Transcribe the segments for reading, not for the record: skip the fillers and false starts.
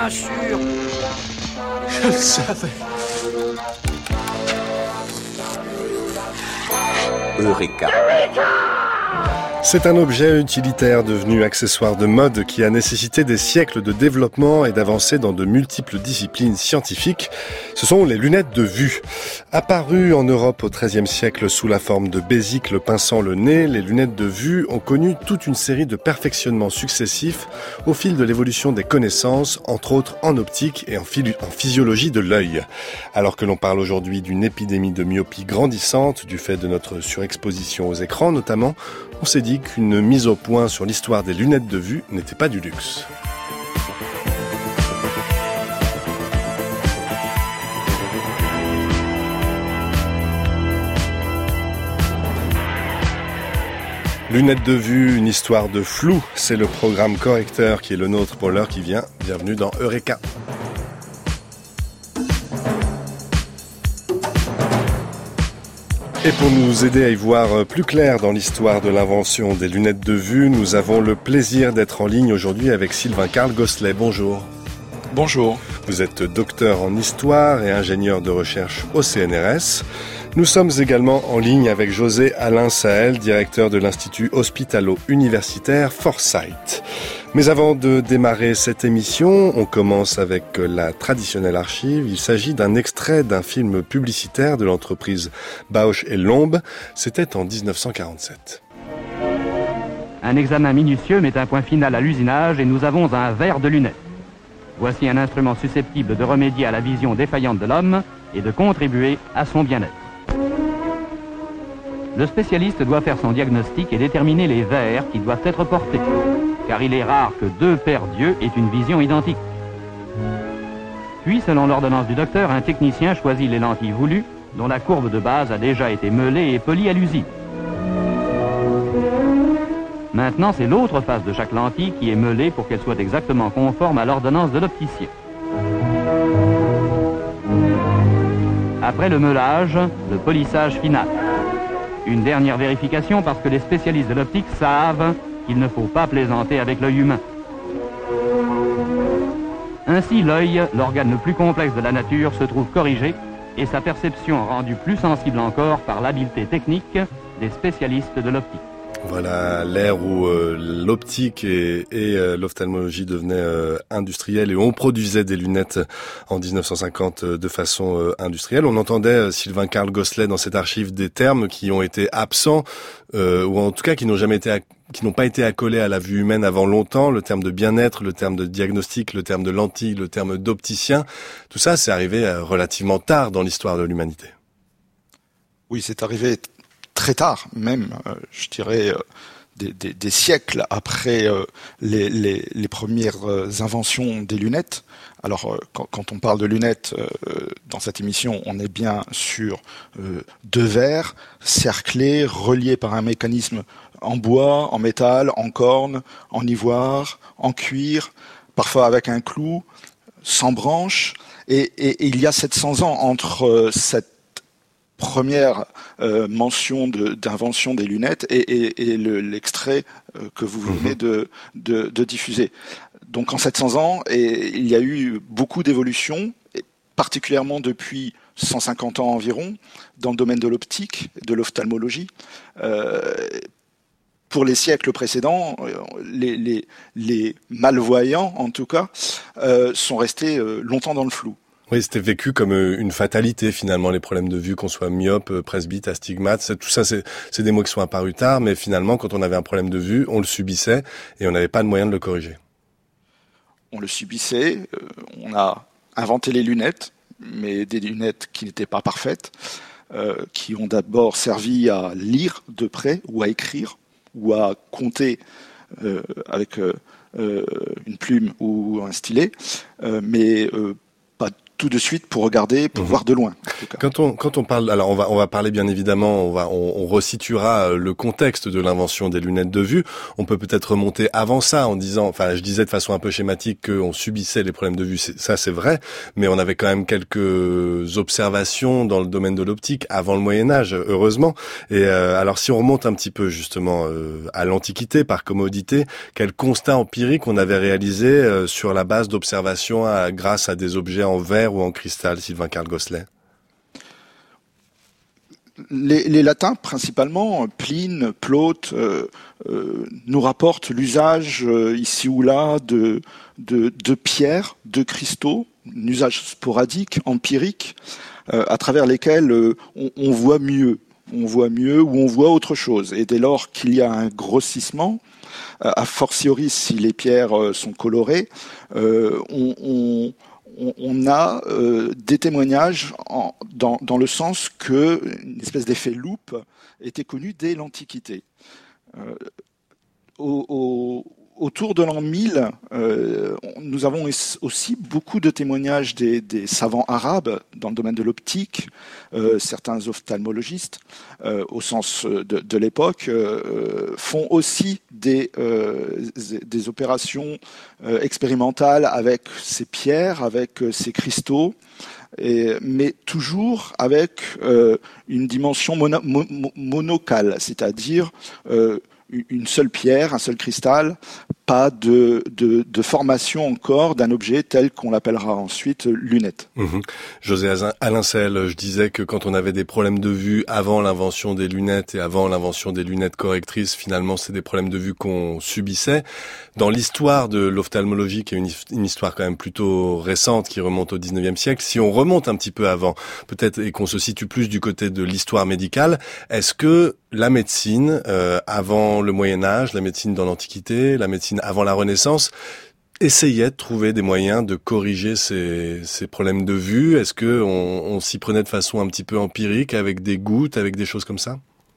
bien sûr. Je le savais. Eureka. C'est un objet utilitaire devenu accessoire de mode qui a nécessité des siècles de développement et d'avancées dans de multiples disciplines scientifiques. Ce sont les lunettes de vue. Apparues en Europe au XIIIe siècle sous la forme de bésicles pinçant le nez, les lunettes de vue ont connu toute une série de perfectionnements successifs au fil de l'évolution des connaissances, entre autres en optique et en physiologie de l'œil. Alors que l'on parle aujourd'hui d'une épidémie de myopie grandissante du fait de notre surexposition aux écrans notamment, on s'est dit qu'une mise au point sur l'histoire des lunettes de vue n'était pas du luxe. Lunettes de vue, une histoire de flou, c'est le programme correcteur qui est le nôtre pour l'heure qui vient. Bienvenue dans Eureka. Et pour nous aider à y voir plus clair dans l'histoire de l'invention des lunettes de vue, nous avons le plaisir d'être en ligne aujourd'hui avec Sylvain Carl Gosselet. Bonjour. Bonjour. Vous êtes docteur en histoire et ingénieur de recherche au CNRS. Nous sommes également en ligne avec José Alain Sahel, directeur de l'Institut hospitalo-universitaire Foresight. Mais avant de démarrer cette émission, on commence avec la traditionnelle archive. Il s'agit d'un extrait d'un film publicitaire de l'entreprise Bausch & Lomb. C'était en 1947. Un examen minutieux met un point final à l'usinage et nous avons un verre de lunettes. Voici un instrument susceptible de remédier à la vision défaillante de l'homme et de contribuer à son bien-être. Le spécialiste doit faire son diagnostic et déterminer les verres qui doivent être portés, car il est rare que deux paires d'yeux aient une vision identique. Puis, selon l'ordonnance du docteur, un technicien choisit les lentilles voulues, dont la courbe de base a déjà été meulée et polie à l'usine. Maintenant, c'est l'autre face de chaque lentille qui est meulée pour qu'elle soit exactement conforme à l'ordonnance de l'opticien. Après le meulage, le polissage final. Une dernière vérification parce que les spécialistes de l'optique savent qu'il ne faut pas plaisanter avec l'œil humain. Ainsi, l'œil, l'organe le plus complexe de la nature, se trouve corrigé et sa perception rendue plus sensible encore par l'habileté technique des spécialistes de l'optique. Voilà l'ère où l'optique et l'ophtalmologie devenaient industrielles et on produisait des lunettes en 1950 de façon industrielle. On entendait Sylvain Carl Gosselet dans cette archive des termes qui ont été absents ou en tout cas qui n'ont pas été accolés à la vue humaine avant longtemps. Le terme de bien-être, le terme de diagnostic, le terme de lentille, le terme d'opticien. Tout ça, c'est arrivé relativement tard dans l'histoire de l'humanité. Oui, c'est arrivé très tard, même, je dirais, des siècles après les premières inventions des lunettes. Alors, quand on parle de lunettes dans cette émission, on est bien sur deux verres cerclés, reliés par un mécanisme en bois, en métal, en corne, en ivoire, en cuir, parfois avec un clou, sans branche. Et il y a 700 ans entre cette première mention d'invention des lunettes et l'extrait que vous venez de diffuser. Donc en 700 ans, il y a eu beaucoup d'évolutions, particulièrement depuis 150 ans environ, dans le domaine de l'optique, de l'ophtalmologie. Pour les siècles précédents, les malvoyants, en tout cas, sont restés longtemps dans le flou. Oui, c'était vécu comme une fatalité finalement, les problèmes de vue, qu'on soit myope, presbyte, astigmate, tout ça c'est des mots qui sont apparus tard, mais finalement quand on avait un problème de vue, on le subissait et on n'avait pas de moyen de le corriger. On le subissait, on a inventé les lunettes, mais des lunettes qui n'étaient pas parfaites, qui ont d'abord servi à lire de près ou à écrire ou à compter avec une plume ou un stylet, mais pas tout de suite pour regarder, pour voir de loin. tout cas. Quand on parle, alors on va parler bien évidemment, on resituera le contexte de l'invention des lunettes de vue. On peut peut-être remonter avant ça en disant, enfin, je disais de façon un peu schématique qu'on subissait les problèmes de vue. Ça, c'est vrai, mais on avait quand même quelques observations dans le domaine de l'optique avant le Moyen-Âge, heureusement. Et alors, si on remonte un petit peu justement à l'Antiquité, par commodité, quel constat empirique on avait réalisé sur la base d'observations grâce à des objets en verre ou en cristal, Sylvain Carl Gosselet? Les Latins, principalement, Pline, Plaute, nous rapportent l'usage ici ou là de pierres, de cristaux, un usage sporadique, empirique, à travers lesquels on voit mieux. On voit mieux ou on voit autre chose. Et dès lors qu'il y a un grossissement, a fortiori si les pierres sont colorées, on a des témoignages dans le sens que une espèce d'effet loupe était connu dès l'Antiquité. Autour de l'an 1000, nous avons aussi beaucoup de témoignages des savants arabes dans le domaine de l'optique, certains ophtalmologistes, au sens de l'époque, font aussi des opérations expérimentales avec ces pierres, avec ces cristaux, mais toujours avec une dimension monocale, c'est-à-dire une seule pierre, un seul cristal, pas de formation encore d'un objet tel qu'on l'appellera ensuite lunette. José Alincel, je disais que quand on avait des problèmes de vue avant l'invention des lunettes et avant l'invention des lunettes correctrices, finalement c'est des problèmes de vue qu'on subissait. Dans l'histoire de l'ophtalmologie, qui est une histoire quand même plutôt récente, qui remonte au 19e siècle, si on remonte un petit peu avant, peut-être, et qu'on se situe plus du côté de l'histoire médicale, est-ce que la médecine, avant le Moyen-Âge, la médecine dans l'Antiquité, la médecine avant la Renaissance, essayait de trouver des moyens de corriger ces problèmes de vue? Est-ce que on s'y prenait de façon un petit peu empirique, avec des gouttes, avec des choses comme ça?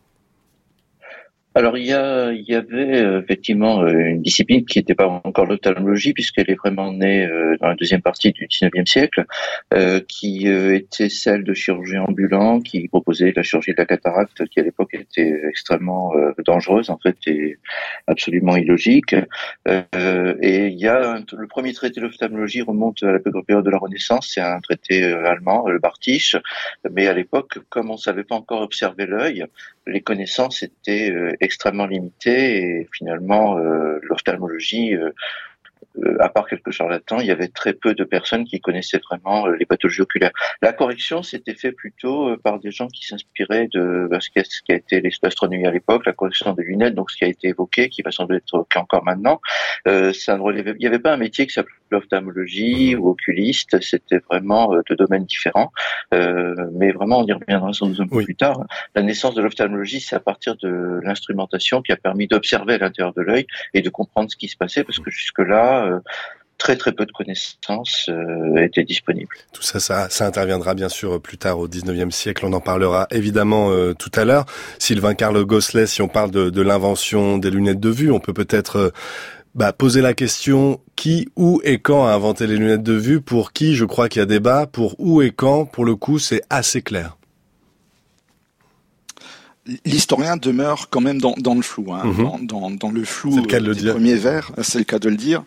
Alors il y avait effectivement une discipline qui n'était pas encore l'ophtalmologie, puisqu'elle est vraiment née dans la deuxième partie du 19e siècle, qui était celle de chirurgiens ambulants qui proposaient la chirurgie de la cataracte, qui à l'époque était extrêmement dangereuse en fait et absolument illogique. Et il y a le premier traité de l'ophtalmologie remonte à la période de la Renaissance, c'est un traité allemand, le Bartisch, mais à l'époque, comme on savait pas encore observer l'œil, les connaissances étaient extrêmement limitées et finalement l'ophtalmologie, à part quelques charlatans, il y avait très peu de personnes qui connaissaient vraiment les pathologies oculaires. La correction s'était fait plutôt par des gens qui s'inspiraient de ce qui a été l'astronomie à l'époque, la correction des lunettes, donc ce qui a été évoqué, qui va sembler être encore maintenant. Ça ne relevait, il n'y avait pas un métier qui s'appelait l'ophtalmologie ou oculiste, c'était vraiment deux domaines différents. Mais vraiment, on y reviendra sans doute un peu plus tard. La naissance de l'ophtalmologie, c'est à partir de l'instrumentation qui a permis d'observer à l'intérieur de l'œil et de comprendre ce qui se passait, parce que jusque-là, très très peu de connaissances étaient disponibles. Tout ça interviendra bien sûr plus tard au 19e siècle, on en parlera évidemment tout à l'heure. Sylvain Carl Gosselet, si on parle de l'invention des lunettes de vue, on peut peut-être poser la question qui, où et quand a inventé les lunettes de vue. Pour qui, je crois qu'il y a débat. Pour où et quand, pour le coup, c'est assez clair. L'historien demeure quand même dans le flou, dans le flou des premiers vers, c'est le cas de le dire.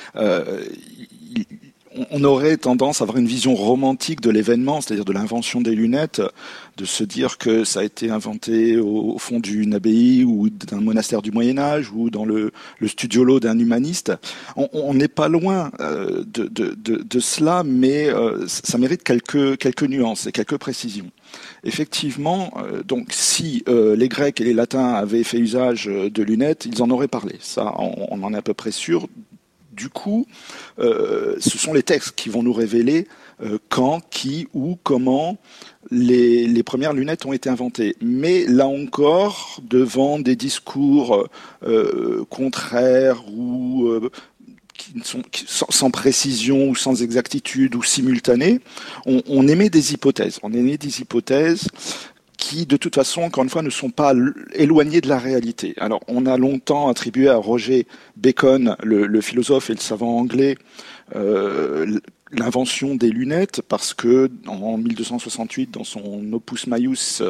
On aurait tendance à avoir une vision romantique de l'événement, c'est-à-dire de l'invention des lunettes, de se dire que ça a été inventé au fond d'une abbaye ou d'un monastère du Moyen-Âge ou dans le studiolo d'un humaniste. On n'est pas loin de cela, mais ça mérite quelques nuances et quelques précisions. Effectivement, donc si les Grecs et les Latins avaient fait usage de lunettes, ils en auraient parlé. Ça, on en est à peu près sûr. Du coup, ce sont les textes qui vont nous révéler quand, qui, où, comment les premières lunettes ont été inventées. Mais là encore, devant des discours contraires ou sans précision ou sans exactitude ou simultanés, on émet des hypothèses. On émet des hypothèses qui, de toute façon, encore une fois, ne sont pas éloignés de la réalité. Alors, on a longtemps attribué à Roger Bacon, le philosophe et le savant anglais, l'invention des lunettes, parce que en 1268, dans son Opus Maius,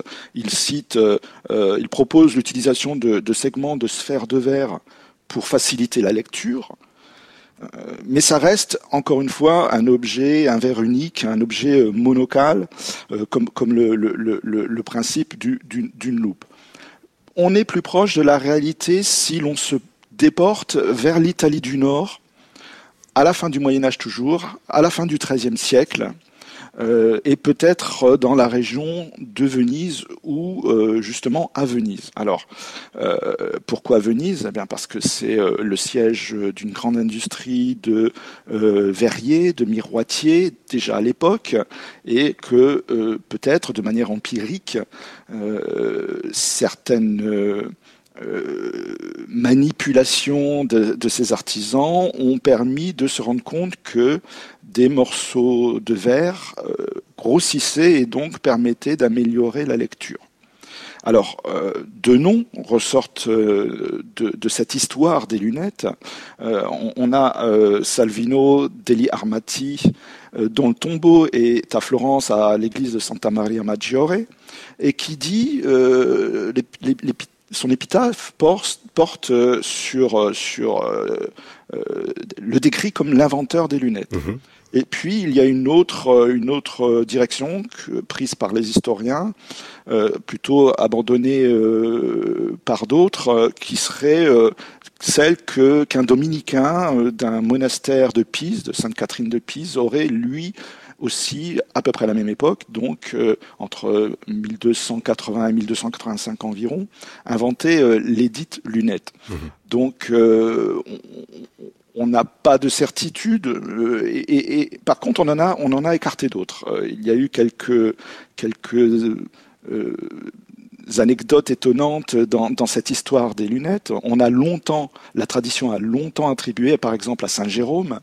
il propose l'utilisation de segments de sphères de verre pour faciliter la lecture. Mais ça reste, encore une fois, un verre unique, un objet monocal, comme le principe d'une loupe. On est plus proche de la réalité si l'on se déporte vers l'Italie du Nord, à la fin du Moyen-Âge toujours, à la fin du XIIIe siècle, et peut-être dans la région de Venise ou justement à Venise. Alors, pourquoi Venise ? Eh bien parce que c'est le siège d'une grande industrie de verriers, de miroitiers, déjà à l'époque, et que peut-être de manière empirique, certaines manipulations de ces artisans ont permis de se rendre compte que des morceaux de verre grossissaient et donc permettaient d'améliorer la lecture. Alors, deux noms ressortent de cette histoire des lunettes. On a Salvino degli Armati, dont le tombeau est à Florence, à l'église de Santa Maria Maggiore, et qui dit son épitaphe porte sur le décrit comme l'inventeur des lunettes. Mmh. Et puis il y a une autre direction prise par les historiens, plutôt abandonnée par d'autres, qui serait celle qu'un dominicain d'un monastère de Pise, de Sainte-Catherine de Pise, aurait lui aussi à peu près à la même époque, donc entre 1280 et 1285 environ, inventé les dites lunettes. Mmh. Donc on n'a pas de certitude, et par contre on en a écarté d'autres. Il y a eu quelques anecdotes étonnantes dans cette histoire des lunettes. La tradition a longtemps attribué, par exemple à Saint Jérôme,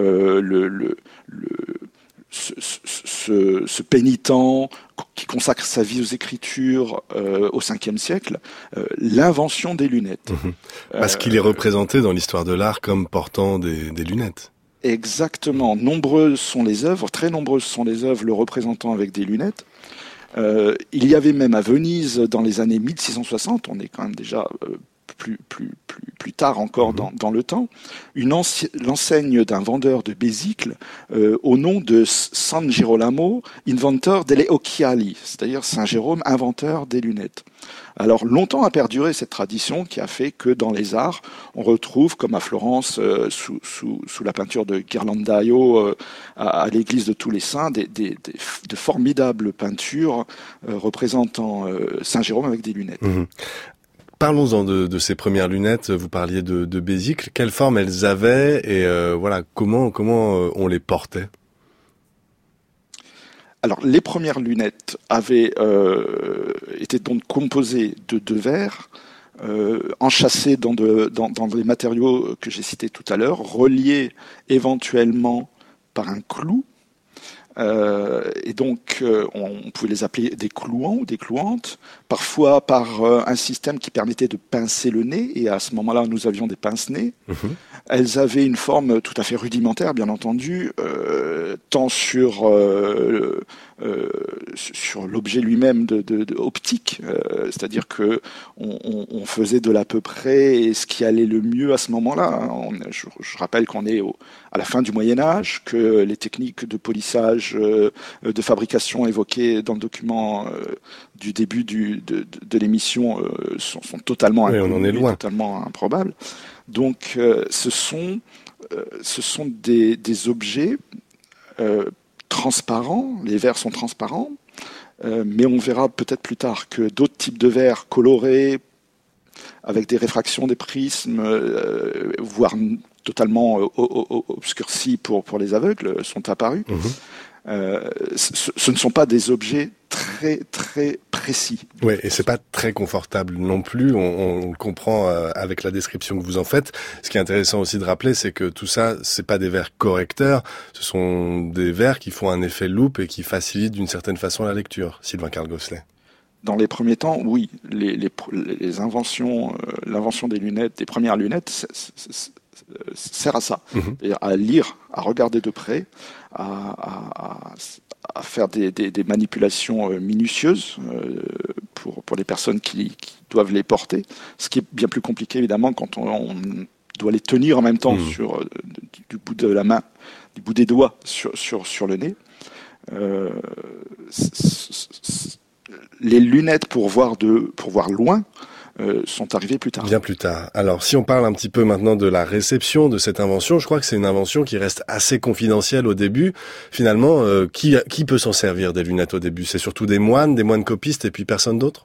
ce pénitent qui consacre sa vie aux Écritures au 5e siècle, l'invention des lunettes. Mmh. Parce qu'il est représenté dans l'histoire de l'art comme portant des lunettes. Exactement. Très nombreuses sont les œuvres le représentant avec des lunettes. Il y avait même à Venise, dans les années 1660, on est quand même déjà plus tard encore dans le temps, l'enseigne d'un vendeur de besicles au nom de San Girolamo, inventor delle occhiali, c'est-à-dire Saint Jérôme, inventeur des lunettes. Alors longtemps a perduré cette tradition qui a fait que dans les arts, on retrouve, comme à Florence, sous la peinture de Ghirlandaio à l'église de tous les saints, de formidables peintures représentant Saint Jérôme avec des lunettes. Mmh. Parlons-en de ces premières lunettes. Vous parliez de besicles. Quelle forme elles avaient et comment on les portait ? Alors, les premières lunettes étaient donc composées de verre, enchâssés dans les matériaux que j'ai cités tout à l'heure, reliés éventuellement par un clou. Et donc, on pouvait les appeler des clouants ou des clouantes, parfois par un système qui permettait de pincer le nez, et à ce moment-là, nous avions des pince-nez. Mmh. Elles avaient une forme tout à fait rudimentaire, bien entendu, tant sur l'objet lui-même optique, c'est-à-dire que on faisait de l'à peu près ce qui allait le mieux à ce moment-là. Je rappelle qu'on est à la fin du Moyen-Âge, que les techniques de polissage, de fabrication évoquées dans le document du début de l'émission sont totalement totalement improbables. Donc, ce sont des objets transparents. Les verres sont transparents, mais on verra peut-être plus tard que d'autres types de verres colorés, avec des réfractions, des prismes, voire totalement obscurcis pour les aveugles, sont apparus. Mmh. Ce ne sont pas des objets très très précis. Oui, et c'est pas très confortable non plus. On le comprend avec la description que vous en faites. Ce qui est intéressant aussi de rappeler, c'est que tout ça, c'est pas des verres correcteurs. Ce sont des verres qui font un effet loupe et qui facilitent d'une certaine façon la lecture. Sylvain Carl Gosselet. Dans les premiers temps, oui, les inventions, l'invention des lunettes, des premières lunettes, sert à ça, c'est-à-dire à lire, à regarder de près, à faire des manipulations minutieuses pour les personnes qui doivent les porter, ce qui est bien plus compliqué évidemment quand on doit les tenir en même temps du bout de la main, du bout des doigts sur le nez. Les lunettes pour voir loin sont arrivées plus tard. Bien plus tard. Alors, si on parle un petit peu maintenant de la réception de cette invention, je crois que c'est une invention qui reste assez confidentielle au début. Finalement, qui peut s'en servir des lunettes au début? C'est surtout des moines copistes et puis personne d'autre?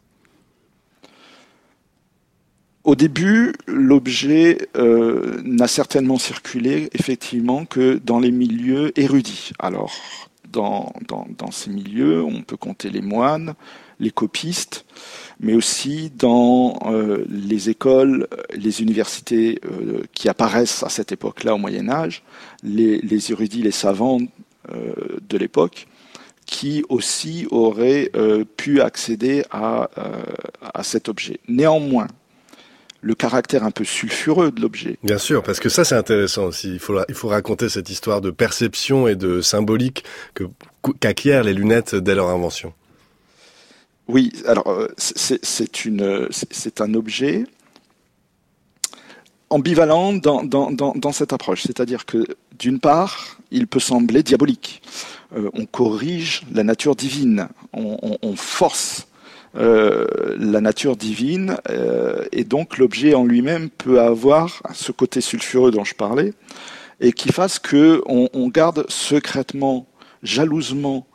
Au début, l'objet n'a certainement circulé effectivement que dans les milieux érudits. Alors, dans ces milieux, on peut compter les moines, les copistes, mais aussi dans les écoles, les universités qui apparaissent à cette époque-là au Moyen-Âge, les érudits, les savants de l'époque, qui aussi auraient pu accéder à cet objet. Néanmoins, le caractère un peu sulfureux de l'objet. Bien sûr, parce que ça c'est intéressant aussi. Il faut raconter cette histoire de perception et de symbolique qu'acquièrent les lunettes dès leur invention. Oui, alors c'est un objet ambivalent dans cette approche. C'est-à-dire que d'une part, il peut sembler diabolique. On corrige la nature divine, on force la nature divine, et donc l'objet en lui-même peut avoir ce côté sulfureux dont je parlais, et qui fasse que on garde secrètement, jalousement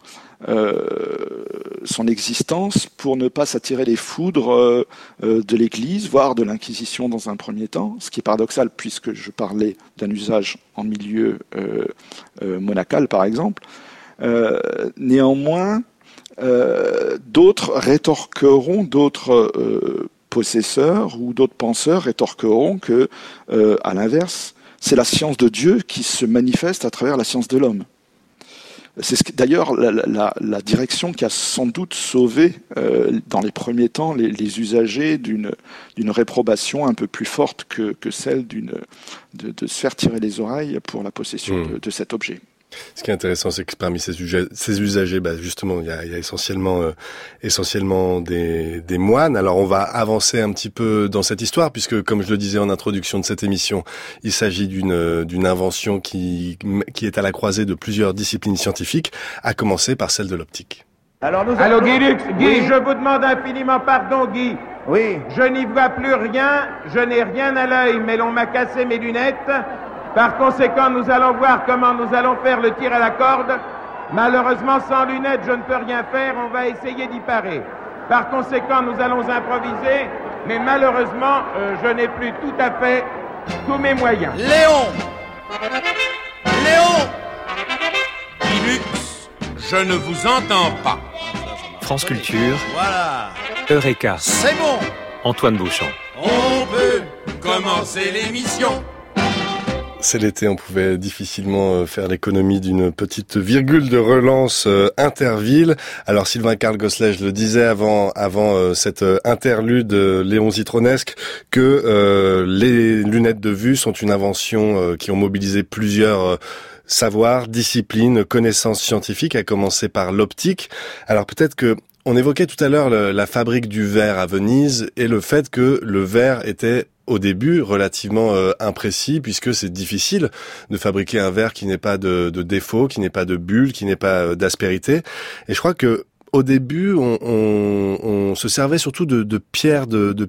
son existence pour ne pas s'attirer les foudres de l'Église, voire de l'Inquisition dans un premier temps, ce qui est paradoxal puisque je parlais d'un usage en milieu monacal par exemple. Néanmoins, d'autres rétorqueront, d'autres possesseurs ou d'autres penseurs rétorqueront que, à l'inverse, c'est la science de Dieu qui se manifeste à travers la science de l'homme. C'est d'ailleurs la direction qui a sans doute sauvé, dans les premiers temps, les usagers d'une réprobation un peu plus forte que celle de se faire tirer les oreilles pour la possession de cet objet. Ce qui est intéressant, c'est que parmi ces usagers, justement, il y a essentiellement des moines. Alors, on va avancer un petit peu dans cette histoire, puisque, comme je le disais en introduction de cette émission, il s'agit d'une invention qui est à la croisée de plusieurs disciplines scientifiques, à commencer par celle de l'optique. Alors Allô, Guy Lux, Guy, oui. Je vous demande infiniment pardon, Guy. Oui. Je n'y vois plus rien, je n'ai rien à l'œil, mais l'on m'a cassé mes lunettes. Par conséquent, nous allons voir comment nous allons faire le tir à la corde. Malheureusement, sans lunettes, je ne peux rien faire. On va essayer d'y parer. Par conséquent, nous allons improviser. Mais malheureusement, je n'ai plus tout à fait tous mes moyens. Léon, Guy Lux, je ne vous entends pas. France Culture, Voilà, Eureka, c'est bon. Antoine Bouchon. On peut commencer l'émission. C'est l'été, on pouvait difficilement faire l'économie d'une petite virgule de relance interville. Alors Sylvain Carl Gosselet, je le disais avant cette interlude Léon Zitronesque, que les lunettes de vue sont une invention qui ont mobilisé plusieurs savoirs, disciplines, connaissances scientifiques, à commencer par l'optique. Alors peut-être que on évoquait tout à l'heure la fabrique du verre à Venise et le fait que le verre était au début relativement imprécis, puisque c'est difficile de fabriquer un verre qui n'ait pas de défaut, qui n'ait pas de bulle, qui n'ait pas d'aspérité. Et je crois que au début, on se servait surtout de pierres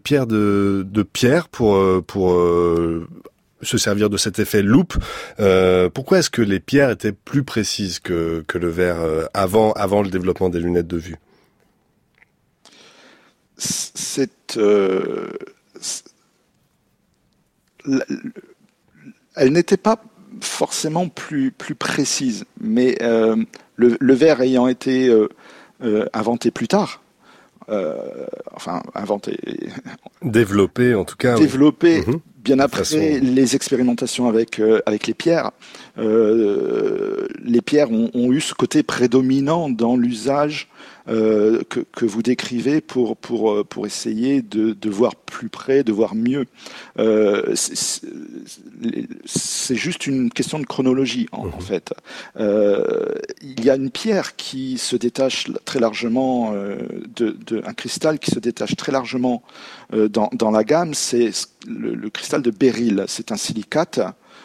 pour se servir de cet effet loupe. Pourquoi est-ce que les pierres étaient plus précises que le verre avant le développement des lunettes de vue? Elle n'était pas forcément plus précise, mais le verre ayant été inventé plus tard, développé en tout cas. Développé bien après les expérimentations avec les pierres, les pierres ont eu ce côté prédominant dans l'usage que vous décrivez pour essayer de voir plus près, de voir mieux. C'est juste une question de chronologie en fait. Il y a une pierre qui se détache très largement un cristal qui se détache très largement dans la gamme, c'est le cristal de béryl. C'est un silicate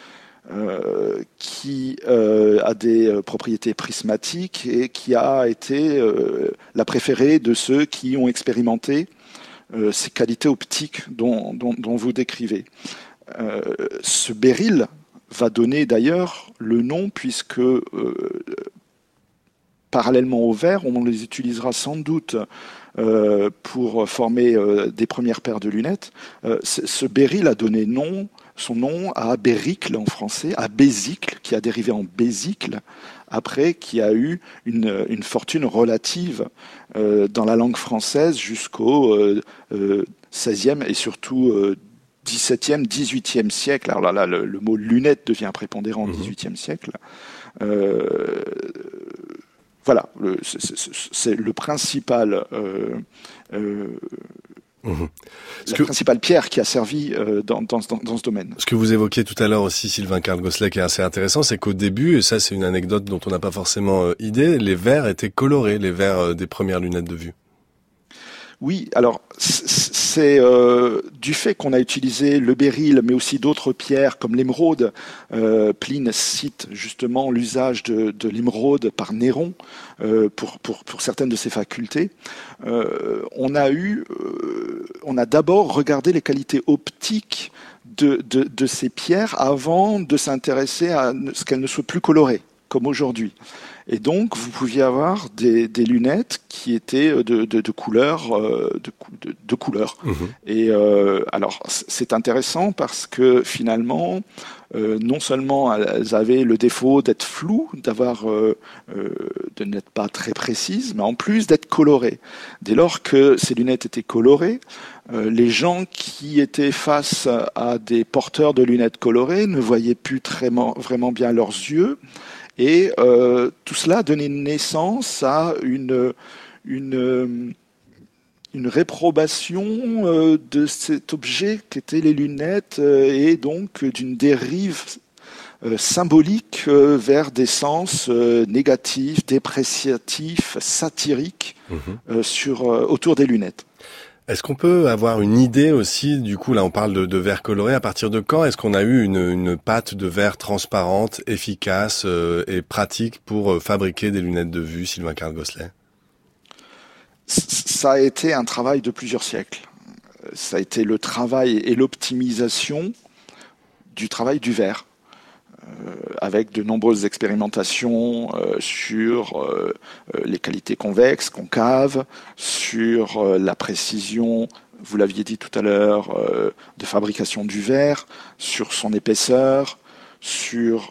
qui a des propriétés prismatiques et qui a été la préférée de ceux qui ont expérimenté ces qualités optiques dont vous décrivez. Ce béryl va donner d'ailleurs le nom puisque parallèlement au verre, on les utilisera sans doute pour former des premières paires de lunettes. Ce béryl a donné son nom à Béricle en français, à Bézicle, qui a dérivé en Bézicle, après qui a eu une fortune relative dans la langue française jusqu'au XVIe et surtout XVIIe, XVIIIe siècle. Alors là, le mot lunette devient prépondérant au XVIIIe siècle. Voilà, c'est le principal... la principale pierre qui a servi dans ce domaine. Ce que vous évoquiez tout à l'heure aussi, Sylvain Carl Gosselet, qui est assez intéressant, c'est qu'au début, et ça c'est une anecdote dont on n'a pas forcément idée, les verres étaient colorés, les verres des premières lunettes de vue. Oui, alors c'est du fait qu'on a utilisé le béryl, mais aussi d'autres pierres comme l'émeraude. Pline cite justement l'usage de l'émeraude par Néron pour certaines de ses facultés. On a d'abord regardé les qualités optiques de ces pierres avant de s'intéresser à ce qu'elles ne soient plus colorées, comme aujourd'hui. Et donc, vous pouviez avoir des lunettes qui étaient de couleurs. Et alors, c'est intéressant parce que finalement, non seulement elles avaient le défaut d'être floues, de n'être pas très précises, mais en plus d'être colorées. Dès lors que ces lunettes étaient colorées, les gens qui étaient face à des porteurs de lunettes colorées ne voyaient plus vraiment bien leurs yeux. Et tout cela donnait naissance à une réprobation de cet objet qu'étaient les lunettes et donc d'une dérive symbolique vers des sens négatifs, dépréciatifs, satiriques autour des lunettes. Est-ce qu'on peut avoir une idée aussi, du coup, là on parle de verre coloré, à partir de quand est-ce qu'on a eu une pâte de verre transparente, efficace et pratique pour fabriquer des lunettes de vue, Sylvain Carl Gosselet ? Ça a été un travail de plusieurs siècles. Ça a été le travail et l'optimisation du travail du verre, avec de nombreuses expérimentations sur les qualités convexes, concaves, sur la précision, vous l'aviez dit tout à l'heure, de fabrication du verre, sur son épaisseur, sur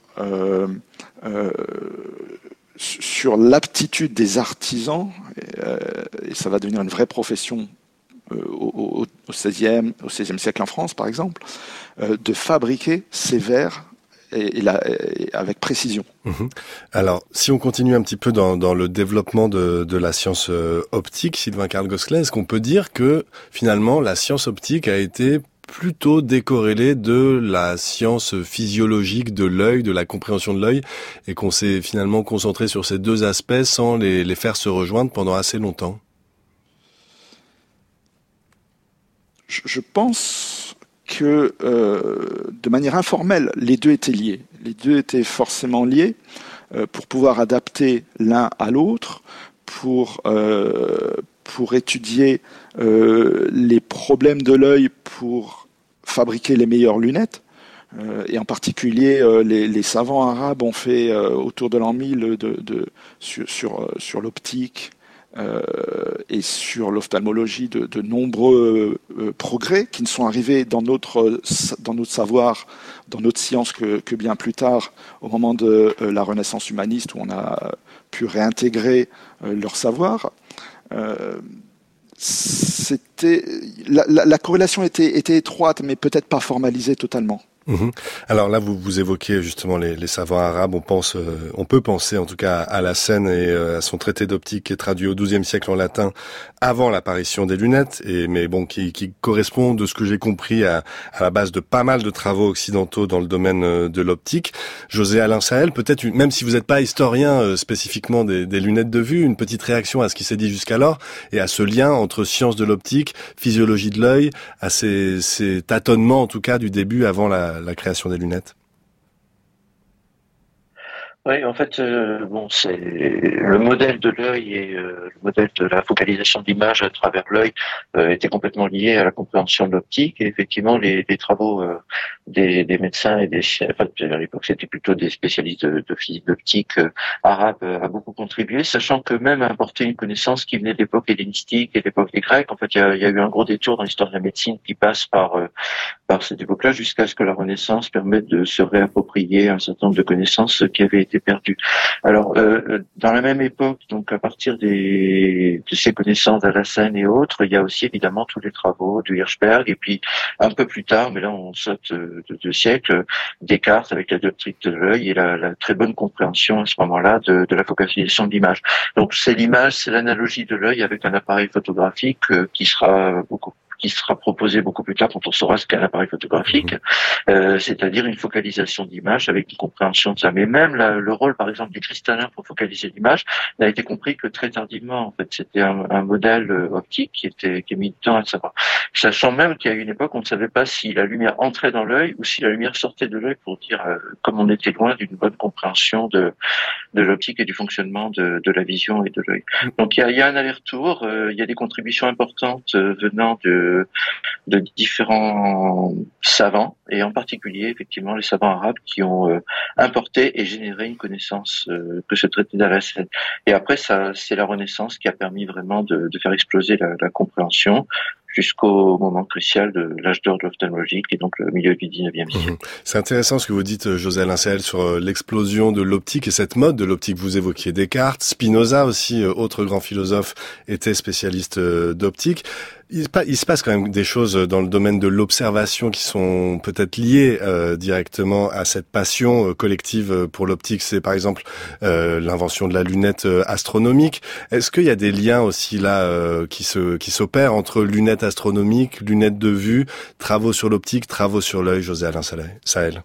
l'aptitude des artisans, et ça va devenir une vraie profession au XVIe siècle en France, par exemple, de fabriquer ces verres et avec précision. Alors, si on continue un petit peu dans le développement de la science optique, Sylvain Carl Gosselet, est-ce qu'on peut dire que finalement la science optique a été plutôt décorrélée de la science physiologique de l'œil, de la compréhension de l'œil, et qu'on s'est finalement concentré sur ces deux aspects sans les faire se rejoindre pendant assez longtemps ? Je pense que de manière informelle, les deux étaient liés. Les deux étaient forcément liés pour pouvoir adapter l'un à l'autre, pour étudier les problèmes de l'œil, pour fabriquer les meilleures lunettes. Et en particulier, les savants arabes ont fait autour de l'an 1000 sur l'optique, et sur l'ophtalmologie de nombreux progrès qui ne sont arrivés dans notre savoir, dans notre science que bien plus tard, au moment de la Renaissance humaniste où on a pu réintégrer leur savoir. La corrélation était étroite, mais peut-être pas formalisée totalement. Mmh. Alors là, vous évoquez justement les savants arabes. On peut penser en tout cas à Al-Hassen et à son traité d'optique qui est traduit au XIIe siècle en latin avant l'apparition des lunettes, mais bon, qui correspond, de ce que j'ai compris, à la base de pas mal de travaux occidentaux dans le domaine de l'optique. José Alain Sahel, peut-être, même si vous n'êtes pas historien spécifiquement des lunettes de vue, une petite réaction à ce qui s'est dit jusqu'alors et à ce lien entre science de l'optique, physiologie de l'œil, à ces tâtonnements en tout cas du début avant la création des lunettes. Oui, en fait, c'est le modèle de l'œil et le modèle de la focalisation d'image à travers l'œil était complètement lié à la compréhension de l'optique. Et effectivement, les travaux des médecins et à l'époque, c'était plutôt des spécialistes de physique d'optique arabes a beaucoup contribué, sachant que même importer une connaissance qui venait de l'époque hellénistique et de l'époque des Grecs. En fait, il y a eu un gros détour dans l'histoire de la médecine qui passe par cette époque-là jusqu'à ce que la Renaissance permette de se réapproprier un certain nombre de connaissances qui avaient été perdues. Alors, dans la même époque, donc à partir de ces connaissances d'Al-Hassen et autres, il y a aussi évidemment tous les travaux de Hirschberg, et puis un peu plus tard, mais là on saute de 2 siècles, Descartes avec la dioptrique de l'œil et la très bonne compréhension à ce moment-là de la focalisation de l'image. Donc c'est l'image, c'est l'analogie de l'œil avec un appareil photographique qui sera proposé beaucoup plus tard quand on saura ce qu'est un appareil photographique, c'est-à-dire une focalisation d'image avec une compréhension de ça. Mais même le rôle, par exemple, du cristallin pour focaliser l'image n'a été compris que très tardivement. En fait, c'était un modèle optique qui est mis du temps à savoir. Sachant même qu'il y a eu une époque où on ne savait pas si la lumière entrait dans l'œil ou si la lumière sortait de l'œil, pour dire comme on était loin d'une bonne compréhension de l'optique et du fonctionnement de la vision et de l'œil. Donc il y a un aller-retour, il y a des contributions importantes venant de différents savants, et en particulier effectivement les savants arabes qui ont importé et généré une connaissance que ce traité d'Al-Hassen. Et après, c'est la Renaissance qui a permis vraiment de faire exploser la compréhension jusqu'au moment crucial de l'âge d'or de l'ophtalmologie, qui est donc le milieu du 19e siècle. C'est intéressant ce que vous dites, José Alain Sahel, sur l'explosion de l'optique et cette mode de l'optique. Vous évoquiez Descartes, Spinoza aussi, autre grand philosophe, était spécialiste d'optique. Il se passe quand même des choses dans le domaine de l'observation qui sont peut-être liées directement à cette passion collective pour l'optique. C'est par exemple l'invention de la lunette astronomique. Est-ce qu'il y a des liens aussi là qui s'opèrent entre lunettes astronomiques, lunettes de vue, travaux sur l'optique, travaux sur l'œil, José Alain Sahel?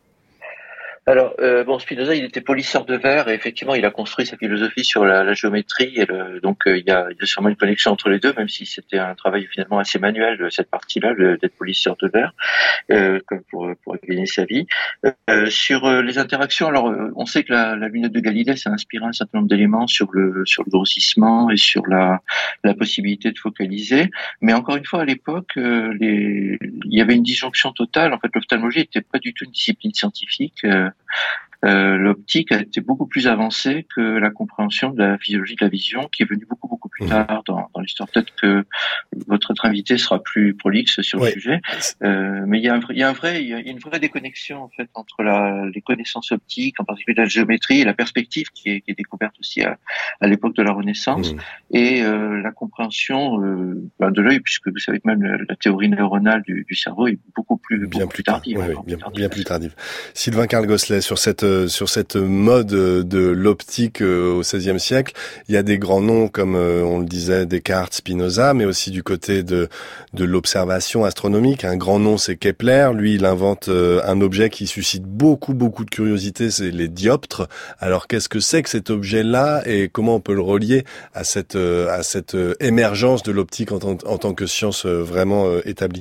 Alors, Spinoza, il était polisseur de verre et effectivement, il a construit sa philosophie sur la géométrie et donc il y a sûrement une connexion entre les deux, même si c'était un travail finalement assez manuel de cette partie-là, d'être polisseur de verre, comme pour gagner sa vie. Sur les interactions, alors on sait que la lunette de Galilée, ça a inspiré un certain nombre d'éléments sur le grossissement et sur la possibilité de focaliser, mais encore une fois, à l'époque, il y avait une disjonction totale. En fait, l'ophtalmologie n'était pas du tout une discipline scientifique. L'optique a été beaucoup plus avancée que la compréhension de la physiologie de la vision, qui est venue beaucoup plus tard dans l'histoire. Peut-être que votre invité sera plus prolixe sur le sujet, mais il y a une vraie déconnexion en fait entre les connaissances optiques, en particulier la géométrie et la perspective qui est découverte aussi à l'époque de la Renaissance, et la compréhension de l'œil, puisque vous savez que même la théorie neuronale du cerveau est beaucoup plus tardive. Bien plus tardive. Sylvain Carl Gosselet, sur cette mode de l'optique au XVIe siècle, il y a des grands noms comme on le disait, Descartes, Spinoza, mais aussi du côté de l'observation astronomique. Un grand nom, c'est Kepler. Lui, il invente un objet qui suscite beaucoup de curiosité, c'est les dioptres. Alors, qu'est-ce que c'est que cet objet-là et comment on peut le relier à cette émergence de l'optique en tant que science vraiment établie?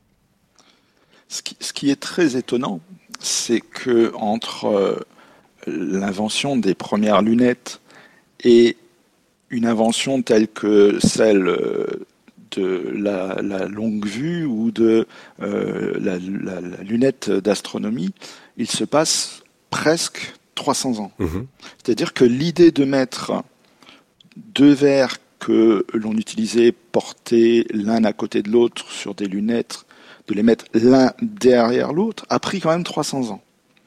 Ce qui est très étonnant, c'est que entre l'invention des premières lunettes et une invention telle que celle de la longue vue ou de la lunette d'astronomie, il se passe presque 300 ans. C'est-à-dire que l'idée de mettre 2 verres que l'on utilisait portés l'un à côté de l'autre sur des lunettes, de les mettre l'un derrière l'autre, a pris quand même 300 ans.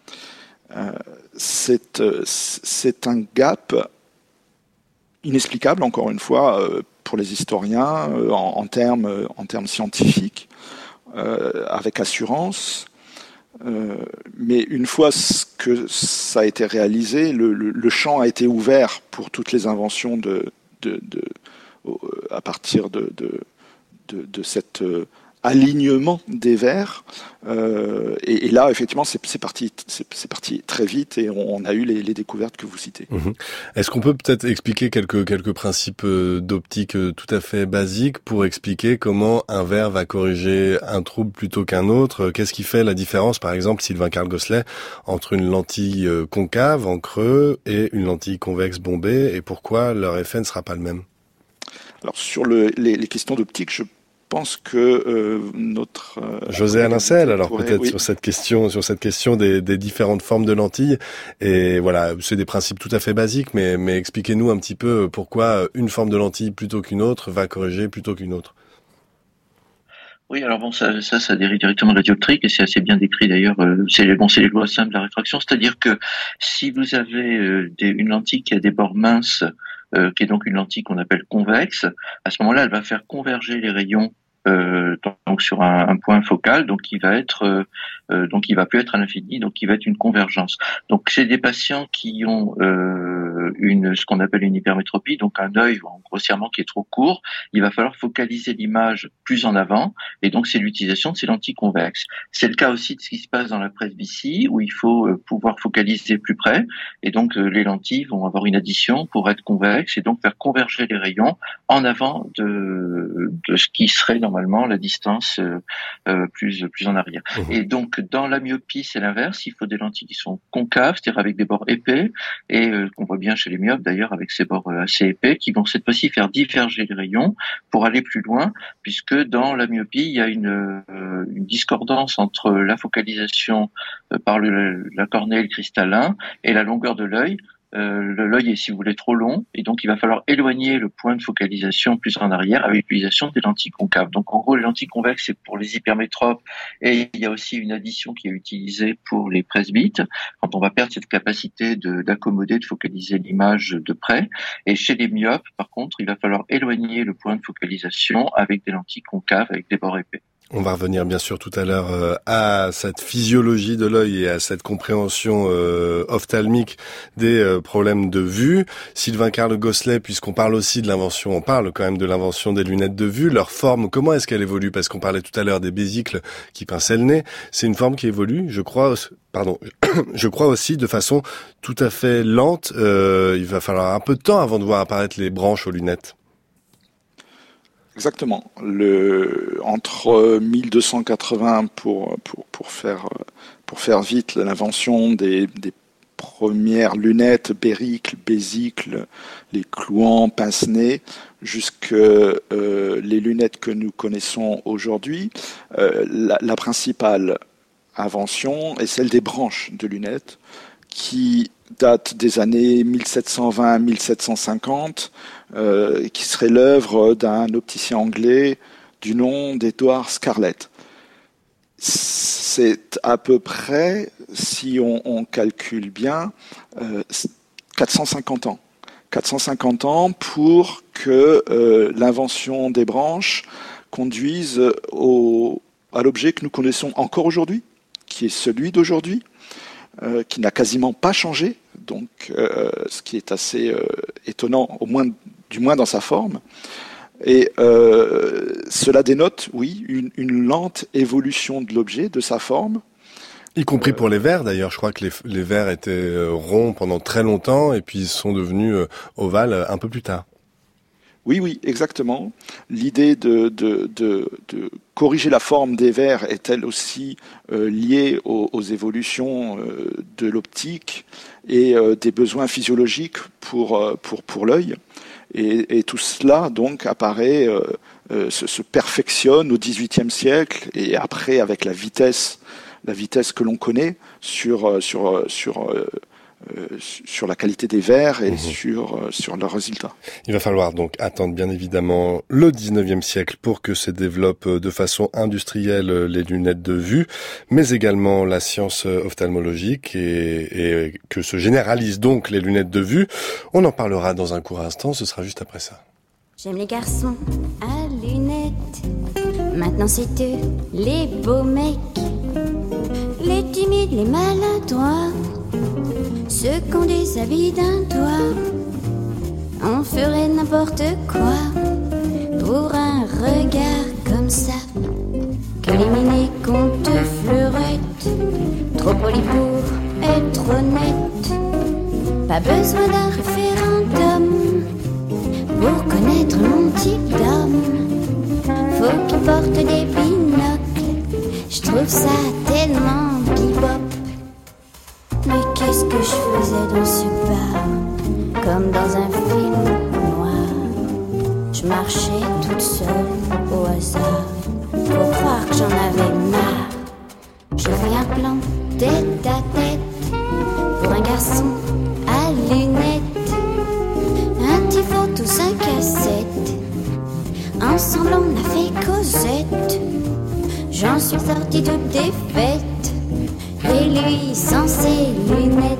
C'est un gap inexplicable, encore une fois, pour les historiens, en termes scientifiques, avec assurance. Mais une fois que ça a été réalisé, le champ a été ouvert pour toutes les inventions à partir de cet alignement des verres. Et là, effectivement, c'est parti très vite et on a eu les découvertes que vous citez. Mmh. Est-ce qu'on peut peut-être expliquer quelques principes d'optique tout à fait basiques pour expliquer comment un verre va corriger un trouble plutôt qu'un autre? Qu'est-ce qui fait la différence, par exemple, Sylvain Carl Gosselet, entre une lentille concave en creux et une lentille convexe bombée, et pourquoi leur effet ne sera pas le même? Alors, sur les questions d'optique, je pense que notre José Alincel, alors peut-être oui. sur cette question des différentes formes de lentilles, et voilà, c'est des principes tout à fait basiques, mais expliquez-nous un petit peu pourquoi une forme de lentille plutôt qu'une autre va corriger plutôt qu'une autre. Oui, alors bon, ça dérive directement de la dioptrique et c'est assez bien décrit d'ailleurs. C'est les lois simples de la réfraction, c'est-à-dire que si vous avez une lentille qui a des bords minces, qui est donc une lentille qu'on appelle convexe, à ce moment-là, elle va faire converger les rayons donc sur un point focal, donc qui va être donc il va plus être à l'infini, donc il va être une convergence. Donc c'est des patients qui ont ce qu'on appelle une hypermétropie, donc un œil grossièrement qui est trop court. Il va falloir focaliser l'image plus en avant, et donc c'est l'utilisation de ces lentilles convexes. C'est le cas aussi de ce qui se passe dans la presbytie, où il faut pouvoir focaliser plus près, et donc les lentilles vont avoir une addition pour être convexes et donc faire converger les rayons en avant de ce qui serait normalement la distance plus en arrière. Et donc dans la myopie, c'est l'inverse. Il faut des lentilles qui sont concaves, c'est-à-dire avec des bords épais, et qu'on voit bien chez les myopes d'ailleurs avec ces bords assez épais, qui vont cette fois-ci faire diverger les rayons pour aller plus loin, puisque dans la myopie, il y a une discordance entre la focalisation par la cornée et le cristallin et la longueur de l'œil. L'œil est, si vous voulez, trop long, et donc il va falloir éloigner le point de focalisation plus en arrière avec l'utilisation des lentilles concaves. Donc en gros, les lentilles convexes, c'est pour les hypermétropes, et il y a aussi une addition qui est utilisée pour les presbytes, quand on va perdre cette capacité d'accommoder, de focaliser l'image de près. Et chez les myopes, par contre, il va falloir éloigner le point de focalisation avec des lentilles concaves, avec des bords épais. On va revenir bien sûr tout à l'heure à cette physiologie de l'œil et à cette compréhension ophtalmique des problèmes de vue. Sylvain Carl Gosselet, puisqu'on parle aussi de l'invention, on parle quand même de l'invention des lunettes de vue, leur forme, comment est-ce qu'elle évolue? Parce qu'on parlait tout à l'heure des bésicles qui pinçaient le nez, c'est une forme qui évolue, je crois aussi de façon tout à fait lente. Il va falloir un peu de temps avant de voir apparaître les branches aux lunettes. Exactement. Entre 1280 pour faire vite l'invention des premières lunettes bésicles, les clouants, pince-nez, jusque les lunettes que nous connaissons aujourd'hui. La principale invention est celle des branches de lunettes, qui date des années 1720-1750, qui serait l'œuvre d'un opticien anglais du nom d'Edward Scarlett. C'est à peu près, si on calcule bien, 450 ans. 450 ans pour que l'invention des branches conduise à l'objet que nous connaissons encore aujourd'hui, qui est celui d'aujourd'hui, qui n'a quasiment pas changé, donc ce qui est assez étonnant, du moins dans sa forme. Et cela dénote, oui, une lente évolution de l'objet, de sa forme. Y compris pour les verres, d'ailleurs. Je crois que les verres étaient ronds pendant très longtemps et puis ils sont devenus ovales un peu plus tard. Oui, exactement. L'idée de corriger la forme des verres est elle aussi liée aux évolutions de l'optique et des besoins physiologiques pour l'œil. Et tout cela donc apparaît, se perfectionne au XVIIIe siècle et après avec la vitesse que l'on connaît sur la qualité des verres et sur leurs résultats. Il va falloir donc attendre bien évidemment le 19e siècle pour que se développent de façon industrielle les lunettes de vue, mais également la science ophtalmologique et que se généralisent donc les lunettes de vue. On en parlera dans un court instant, ce sera juste après ça. J'aime les garçons à lunettes, maintenant c'est eux les beaux mecs, les timides, les maladroits, ceux qui ont des habits d'un doigt, on ferait n'importe quoi pour un regard comme ça. Que les mini-contes fleurettent, trop poli pour être honnête. Pas besoin d'un référendum pour connaître mon type d'homme. Faut qu'il porte des binocles, je trouve ça tellement bebop. Mais qu'est-ce que je faisais dans ce bar, comme dans un film noir. Je marchais toute seule au hasard, pour croire que j'en avais marre. Je fais un plan tête à tête pour un garçon à lunettes, un petit photo 5 à 7. Ensemble on a fait Cosette. J'en suis sortie toute défaite, et lui sans ses lunettes.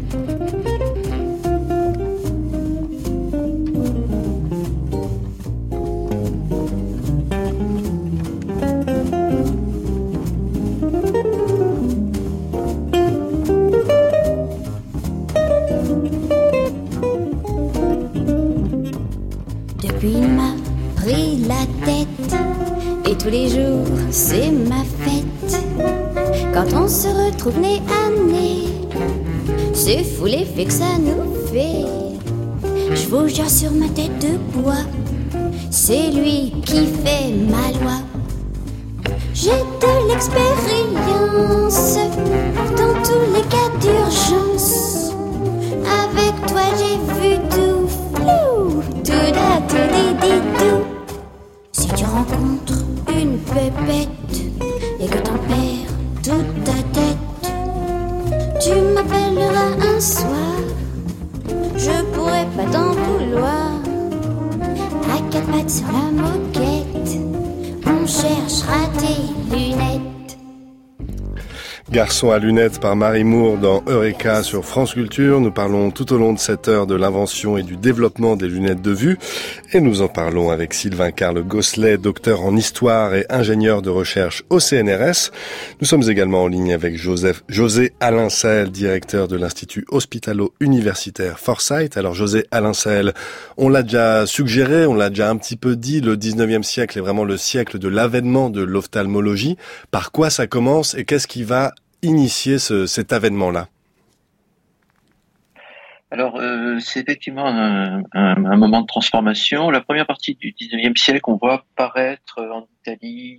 Il m'a pris la tête, et tous les jours c'est ma fête. Quand on se retrouve nez à nez, c'est fou l'effet que ça nous fait. Je vous jure sur ma tête de bois, c'est lui qui fait ma loi. J'ai de l'expérience dans tous les cas d'urgence. Avec toi j'ai vu tout flou, tout da tout di di tout. Si tu rencontres une pépette et que t'en perds toute ta tête, tu m'appelleras un soir, je pourrais pas t'en vouloir. À quatre pattes sur la moquette, on cherchera tes lunettes. Garçon à lunettes par Marie Moore dans Eureka sur France Culture. Nous parlons tout au long de cette heure de l'invention et du développement des lunettes de vue. Et nous en parlons avec Sylvain Carle Gosselet, docteur en histoire et ingénieur de recherche au CNRS. Nous sommes également en ligne avec José Alincel, directeur de l'Institut hospitalo-universitaire Forsyth. Alors José Alincel, on l'a déjà suggéré, on l'a déjà un petit peu dit, le 19e siècle est vraiment le siècle de l'avènement de l'ophtalmologie. Par quoi ça commence et qu'est-ce qui va initier cet avènement-là? Alors, c'est effectivement un moment de transformation. La première partie du 19e siècle, on voit apparaître en Italie,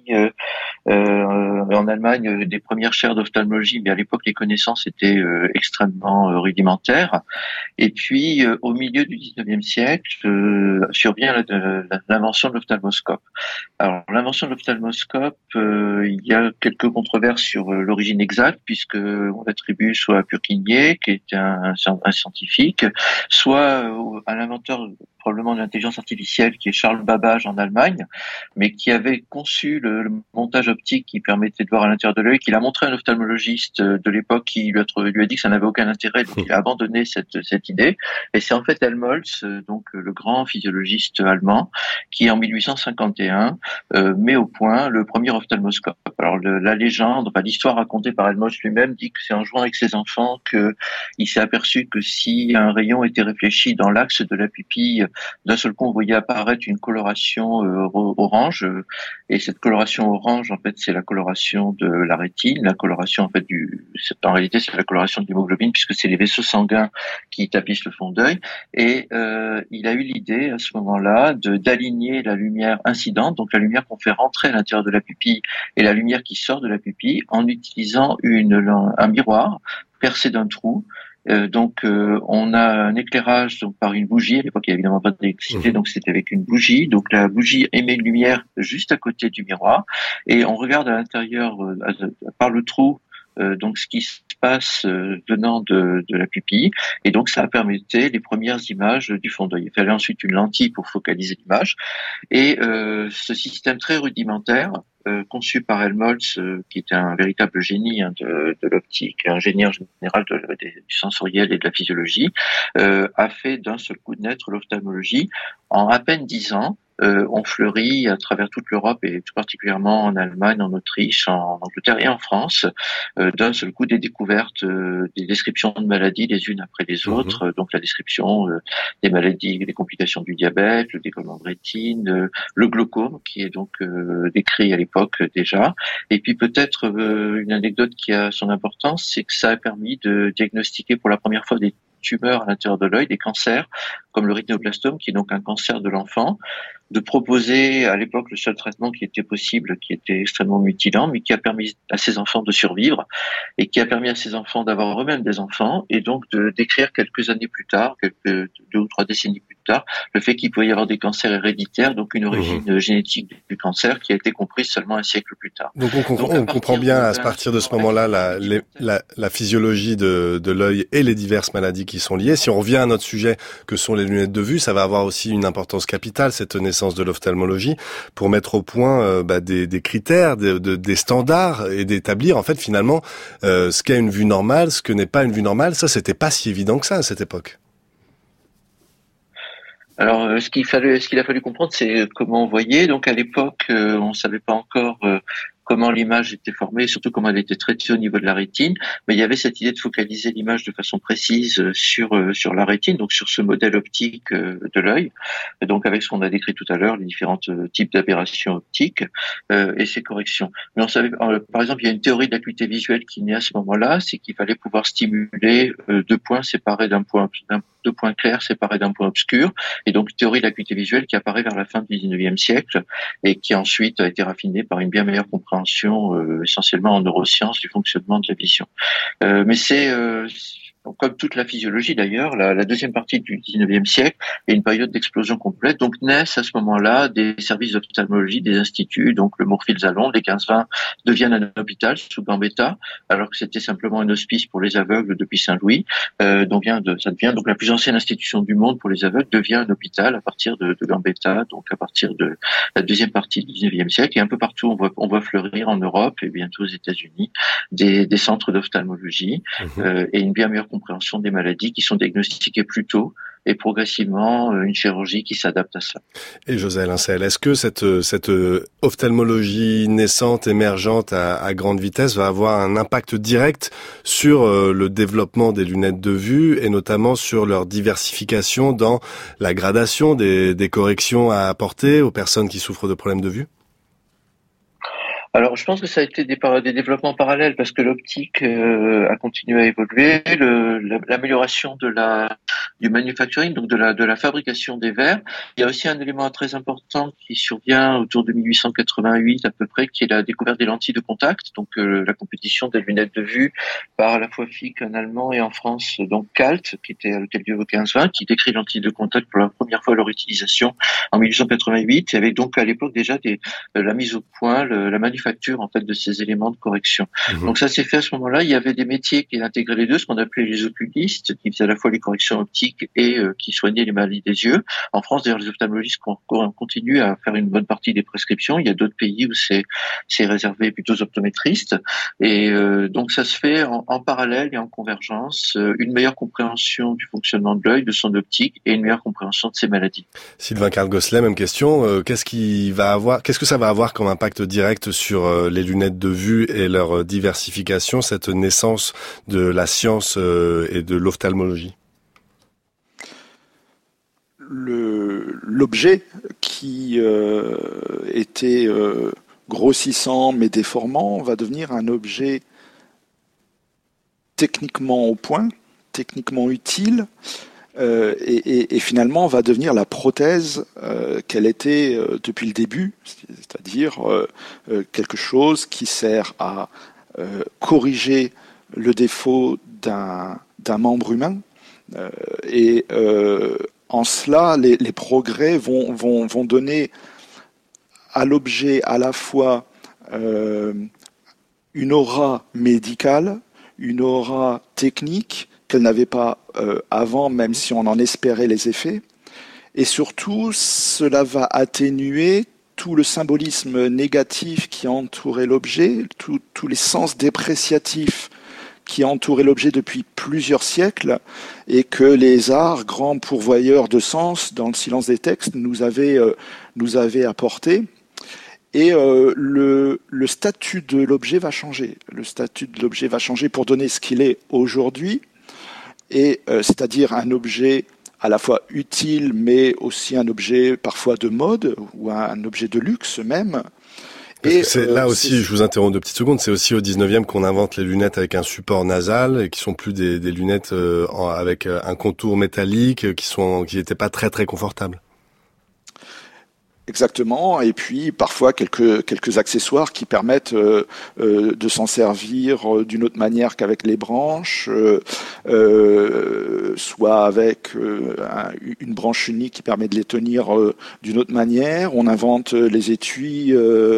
en Allemagne, des premières chaires d'ophtalmologie, mais à l'époque, les connaissances étaient extrêmement rudimentaires. Et puis, au milieu du 19e siècle, survient l'invention de l'ophtalmoscope. Alors, l'invention de l'ophtalmoscope, il y a quelques controverses sur l'origine exacte, puisque on l'attribue soit à Purkinje, qui est un scientifique, soit à l'inventeur probablement de l'intelligence artificielle, qui est Charles Babbage en Allemagne, mais qui avait conçu le montage optique qui permettait de voir à l'intérieur de l'œil, qu'il a montré à un ophtalmologiste de l'époque qui lui a dit que ça n'avait aucun intérêt, donc il a abandonné cette idée. Et c'est en fait Helmholtz, donc le grand physiologiste allemand, qui en 1851 met au point le premier ophtalmoscope. Alors la légende, l'histoire racontée par Helmholtz lui-même dit que c'est en jouant avec ses enfants qu'il s'est aperçu que si un rayon était réfléchi dans l'axe de la pupille, d'un seul coup on voyait apparaître une coloration orange, et cette coloration orange en fait c'est la coloration de la rétine, la coloration en fait en réalité c'est la coloration de l'hémoglobine, puisque c'est les vaisseaux sanguins qui tapissent le fond d'œil. Et il a eu l'idée à ce moment-là d'aligner la lumière incidente, donc la lumière qu'on fait rentrer à l'intérieur de la pupille, et la lumière qui sort de la pupille, en utilisant un miroir percé d'un trou. Donc on a un éclairage donc par une bougie. À l'époque il n'y a évidemment pas d'électricité, donc c'était avec une bougie. Donc la bougie émet une lumière juste à côté du miroir, et on regarde à l'intérieur par le trou donc ce qui se passe venant de la pupille, et donc ça permettait les premières images du fond d'œil. Il fallait ensuite une lentille pour focaliser l'image, et ce système très rudimentaire conçu par Helmholtz, qui était un véritable génie de l'optique, un génie en général du sensoriel et de la physiologie, a fait d'un seul coup de naître l'ophtalmologie. En à peine 10 ans, ont fleuri à travers toute l'Europe et tout particulièrement en Allemagne, en Autriche, en Angleterre et en France. D'un seul coup, des découvertes, des descriptions de maladies les unes après les autres. Donc la description des maladies, des complications du diabète, le décollement de rétine, le glaucome qui est donc décrit à l'époque déjà. Et puis peut-être une anecdote qui a son importance, c'est que ça a permis de diagnostiquer pour la première fois des tumeurs à l'intérieur de l'œil, des cancers, comme le rétinoblastome, qui est donc un cancer de l'enfant, de proposer à l'époque le seul traitement qui était possible, qui était extrêmement mutilant, mais qui a permis à ces enfants de survivre et qui a permis à ces enfants d'avoir eux-mêmes des enfants et donc de décrire quelques années plus tard, 2 ou 3 décennies plus tard, le fait qu'il pouvait y avoir des cancers héréditaires, donc une origine génétique du cancer qui a été comprise seulement un siècle plus tard. Donc on comprend bien à partir de ce moment-là la physiologie de l'œil et les diverses maladies qui sont liées. Si on revient à notre sujet que sont les lunettes de vue, ça va avoir aussi une importance capitale, cette naissance de l'ophtalmologie, pour mettre au point des critères, des standards et d'établir en fait finalement ce qu'est une vue normale, ce que n'est pas une vue normale. Ça, c'était pas si évident que ça à cette époque. Alors, ce qu'il a fallu comprendre, c'est comment on voyait. Donc, à l'époque, on savait pas encore comment l'image était formée, surtout comment elle était traitée au niveau de la rétine. Mais il y avait cette idée de focaliser l'image de façon précise sur la rétine, donc sur ce modèle optique de l'œil. Donc, avec ce qu'on a décrit tout à l'heure, les différents types d'aberrations optiques et ses corrections. Mais on savait, par exemple, il y a une théorie de l'acuité visuelle qui naît à ce moment-là, c'est qu'il fallait pouvoir stimuler 2 points séparés deux points clairs séparés d'un point obscur, et donc théorie de l'acuité visuelle qui apparaît vers la fin du 19e siècle et qui ensuite a été raffinée par une bien meilleure compréhension essentiellement en neurosciences du fonctionnement de la vision. Mais c'est comme toute la physiologie d'ailleurs, la deuxième partie du 19e siècle est une période d'explosion complète. Donc naissent à ce moment-là des services d'ophtalmologie, des instituts, donc le Moorfields à Londres, les 15-20 deviennent un hôpital sous Gambetta, alors que c'était simplement un hospice pour les aveugles depuis Saint-Louis. Ça devient donc la plus ancienne institution du monde pour les aveugles, devient un hôpital à partir de Gambetta, donc à partir de la deuxième partie du 19e siècle. Et un peu partout, on voit fleurir en Europe et bientôt aux États-Unis des centres d'ophtalmologie et une bien meilleure compréhension des maladies qui sont diagnostiquées plus tôt et progressivement une chirurgie qui s'adapte à ça. Et José Lincel, est-ce que cette ophtalmologie naissante, émergente à grande vitesse va avoir un impact direct sur le développement des lunettes de vue et notamment sur leur diversification dans la gradation des corrections à apporter aux personnes qui souffrent de problèmes de vue ? Alors, je pense que ça a été des développements parallèles parce que l'optique a continué à évoluer, l'amélioration du manufacturing, donc de la fabrication des verres. Il y a aussi un élément très important qui survient autour de 1888 à peu près, qui est la découverte des lentilles de contact, donc la compétition des lunettes de vue par à la fois Fick, un Allemand, et en France donc Kalt, qui était à l'hôtel Dieu au 15-20, qui décrit les lentilles de contact pour la première fois leur utilisation en 1888, et avec donc à l'époque déjà la mise au point, la manufacture en fait de ces éléments de correction. Donc ça s'est fait à ce moment-là. Il y avait des métiers qui intégraient les deux, ce qu'on appelait les oculistes, qui faisaient à la fois les corrections optiques et qui soignaient les maladies des yeux. En France, d'ailleurs, les ophtalmologistes continuent à faire une bonne partie des prescriptions. Il y a d'autres pays où c'est réservé plutôt aux optométristes. Et donc ça se fait en parallèle et en convergence, une meilleure compréhension du fonctionnement de l'œil, de son optique, et une meilleure compréhension de ses maladies. Sylvain Carl Gosselet, même question. Qu'est-ce que ça va avoir comme impact direct sur les lunettes de vue et leur diversification, cette naissance de la science et de l'ophtalmologie? L'objet qui était grossissant mais déformant va devenir un objet techniquement au point, techniquement utile, et finalement va devenir la prothèse qu'elle était depuis le début, c'est-à-dire quelque chose qui sert à corriger le défaut d'un membre humain, et en cela les progrès vont donner à l'objet à la fois une aura médicale, une aura technique qu'elle n'avait pas avant, même si on en espérait les effets. Et surtout, cela va atténuer tout le symbolisme négatif qui entourait l'objet, tous les sens dépréciatifs qui a entouré l'objet depuis plusieurs siècles et que les arts, grands pourvoyeurs de sens dans le silence des textes, nous avaient apporté. Et le statut de l'objet va changer. Le statut de l'objet va changer pour donner ce qu'il est aujourd'hui, et c'est-à-dire un objet à la fois utile, mais aussi un objet parfois de mode, ou un objet de luxe même. Et c'est là aussi, je vous interromps 2 petites secondes, c'est aussi au 19e qu'on invente les lunettes avec un support nasal, et qui sont plus des lunettes avec un contour métallique, qui n'étaient pas très très confortables. Exactement, et puis parfois quelques accessoires qui permettent de s'en servir d'une autre manière qu'avec les branches, soit avec une branche unique qui permet de les tenir d'une autre manière. On invente les étuis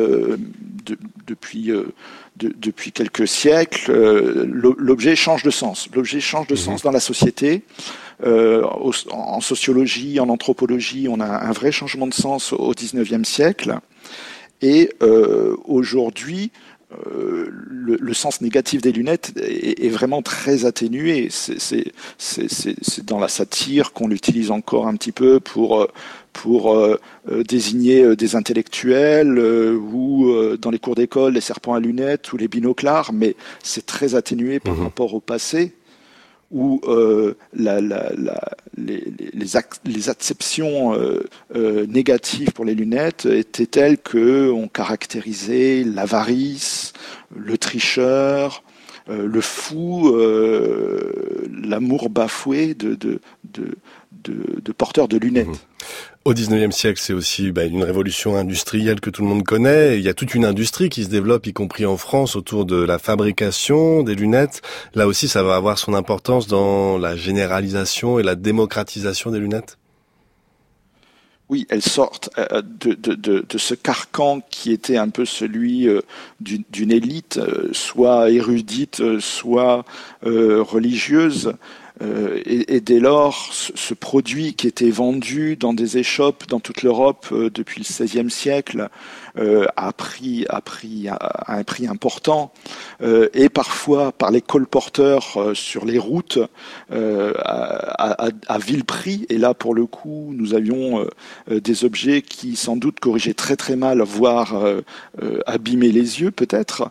depuis quelques siècles. L'objet change de sens. L'objet change de sens dans la société. En sociologie, en anthropologie, on a un vrai changement de sens au XIXe siècle. Et aujourd'hui, le sens négatif des lunettes est vraiment très atténué. C'est dans la satire qu'on l'utilise encore un petit peu pour désigner des intellectuels ou dans les cours d'école les serpents à lunettes ou les binoclars, mais c'est très atténué par rapport au passé, où les acceptions négatives pour les lunettes étaient telles qu'on caractérisait l'avarice, le tricheur, le fou, l'amour bafoué de porteurs de lunettes. Au 19e siècle, c'est aussi une révolution industrielle que tout le monde connaît. Il y a toute une industrie qui se développe, y compris en France, autour de la fabrication des lunettes. Là aussi, ça va avoir son importance dans la généralisation et la démocratisation des lunettes. Oui, elles sortent de ce carcan qui était un peu celui d'une élite, soit érudite, soit religieuse. Et dès lors, ce produit qui était vendu dans des échoppes dans toute l'Europe depuis le XVIe siècle a un prix important, et parfois par les colporteurs sur les routes à vil prix. Et là, pour le coup, nous avions des objets qui sans doute corrigeaient très très mal, voire abîmaient les yeux peut-être.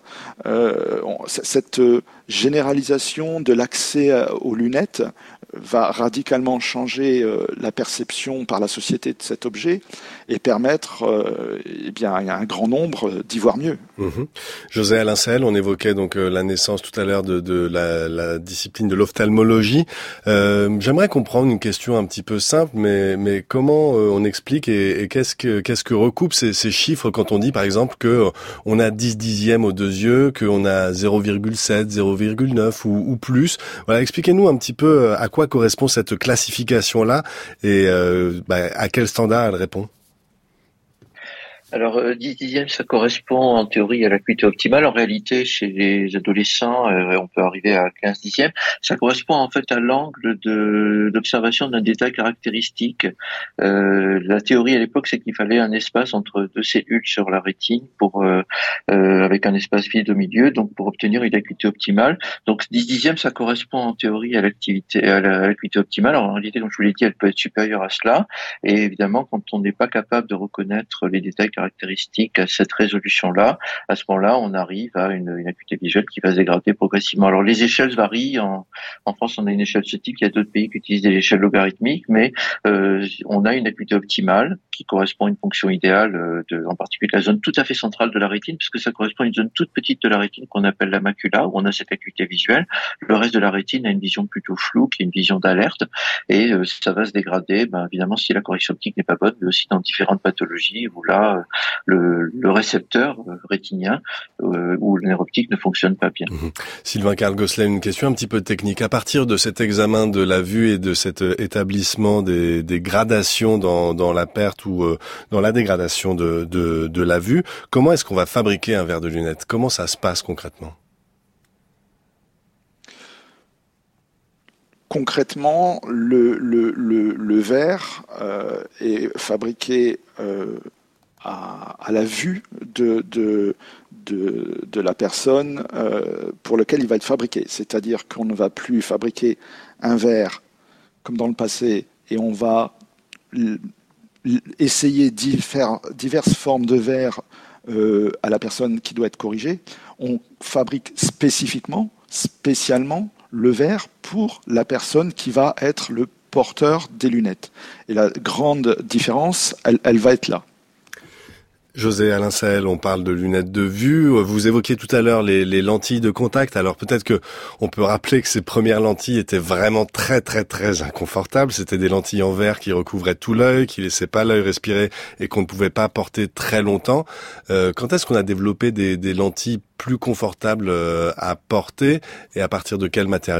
Cette généralisation de l'accès aux lunettes va radicalement changer la perception par la société de cet objet et permettre à un grand nombre d'y voir mieux. José Alincel, on évoquait donc la naissance tout à l'heure de la discipline de l'ophtalmologie. J'aimerais comprendre une question un petit peu simple, mais comment on explique et qu'est-ce que recoupent ces chiffres quand on dit par exemple que on a 10 dixièmes aux 2 yeux, qu'on a 0,7, 0,9 ou plus. Voilà, expliquez-nous un petit peu à quoi correspond cette classification-là et à quel standard elle répond. Alors, 10 dixièmes, ça correspond en théorie à l'acuité optimale. En réalité, chez les adolescents, on peut arriver à 15 dixièmes. Ça correspond en fait à l'angle d'observation d'un détail caractéristique. La théorie à l'époque, c'est qu'il fallait un espace entre 2 cellules sur la rétine avec un espace vide au milieu, donc pour obtenir une acuité optimale. Donc, 10 dixièmes, ça correspond en théorie à l'acuité optimale. Alors, en réalité, comme je vous l'ai dit, elle peut être supérieure à cela. Et évidemment, quand on n'est pas capable de reconnaître les détails caractéristiques à cette résolution-là, à ce moment-là, on arrive à une acuité visuelle qui va se dégrader progressivement. Alors, les échelles varient. En France, on a une échelle de ce type. Il y a d'autres pays qui utilisent des échelles logarithmiques, mais on a une acuité optimale qui correspond à une fonction idéale en particulier de la zone tout à fait centrale de la rétine, puisque ça correspond à une zone toute petite de la rétine qu'on appelle la macula, où on a cette acuité visuelle. Le reste de la rétine a une vision plutôt floue, qui est une vision d'alerte, et ça va se dégrader, évidemment, si la correction optique n'est pas bonne, mais aussi dans différentes pathologies où là, le récepteur rétinien ou le nerf optique ne fonctionne pas bien. Sylvain Carl-Gosselin, une question un petit peu technique. À partir de cet examen de la vue et de cet établissement des gradations dans la perte ou dans la dégradation de la vue, comment est-ce qu'on va fabriquer un verre de lunettes? Comment ça se passe concrètement? Concrètement, le verre est fabriqué à la vue de de la personne pour lequel il va être fabriqué. C'est-à-dire qu'on ne va plus fabriquer un verre comme dans le passé et on va essayer diverses formes de verre à la personne qui doit être corrigée. On fabrique spécialement le verre pour la personne qui va être le porteur des lunettes. Et la grande différence, elle va être là. José Alain Sahel, on parle de lunettes de vue. Vous évoquiez tout à l'heure les lentilles de contact. Alors peut-être que on peut rappeler que ces premières lentilles étaient vraiment très très très inconfortables. C'était des lentilles en verre qui recouvraient tout l'œil, qui laissaient pas l'œil respirer et qu'on ne pouvait pas porter très longtemps. Quand est-ce qu'on a développé des lentilles plus confortables à porter et à partir de quels matériaux ?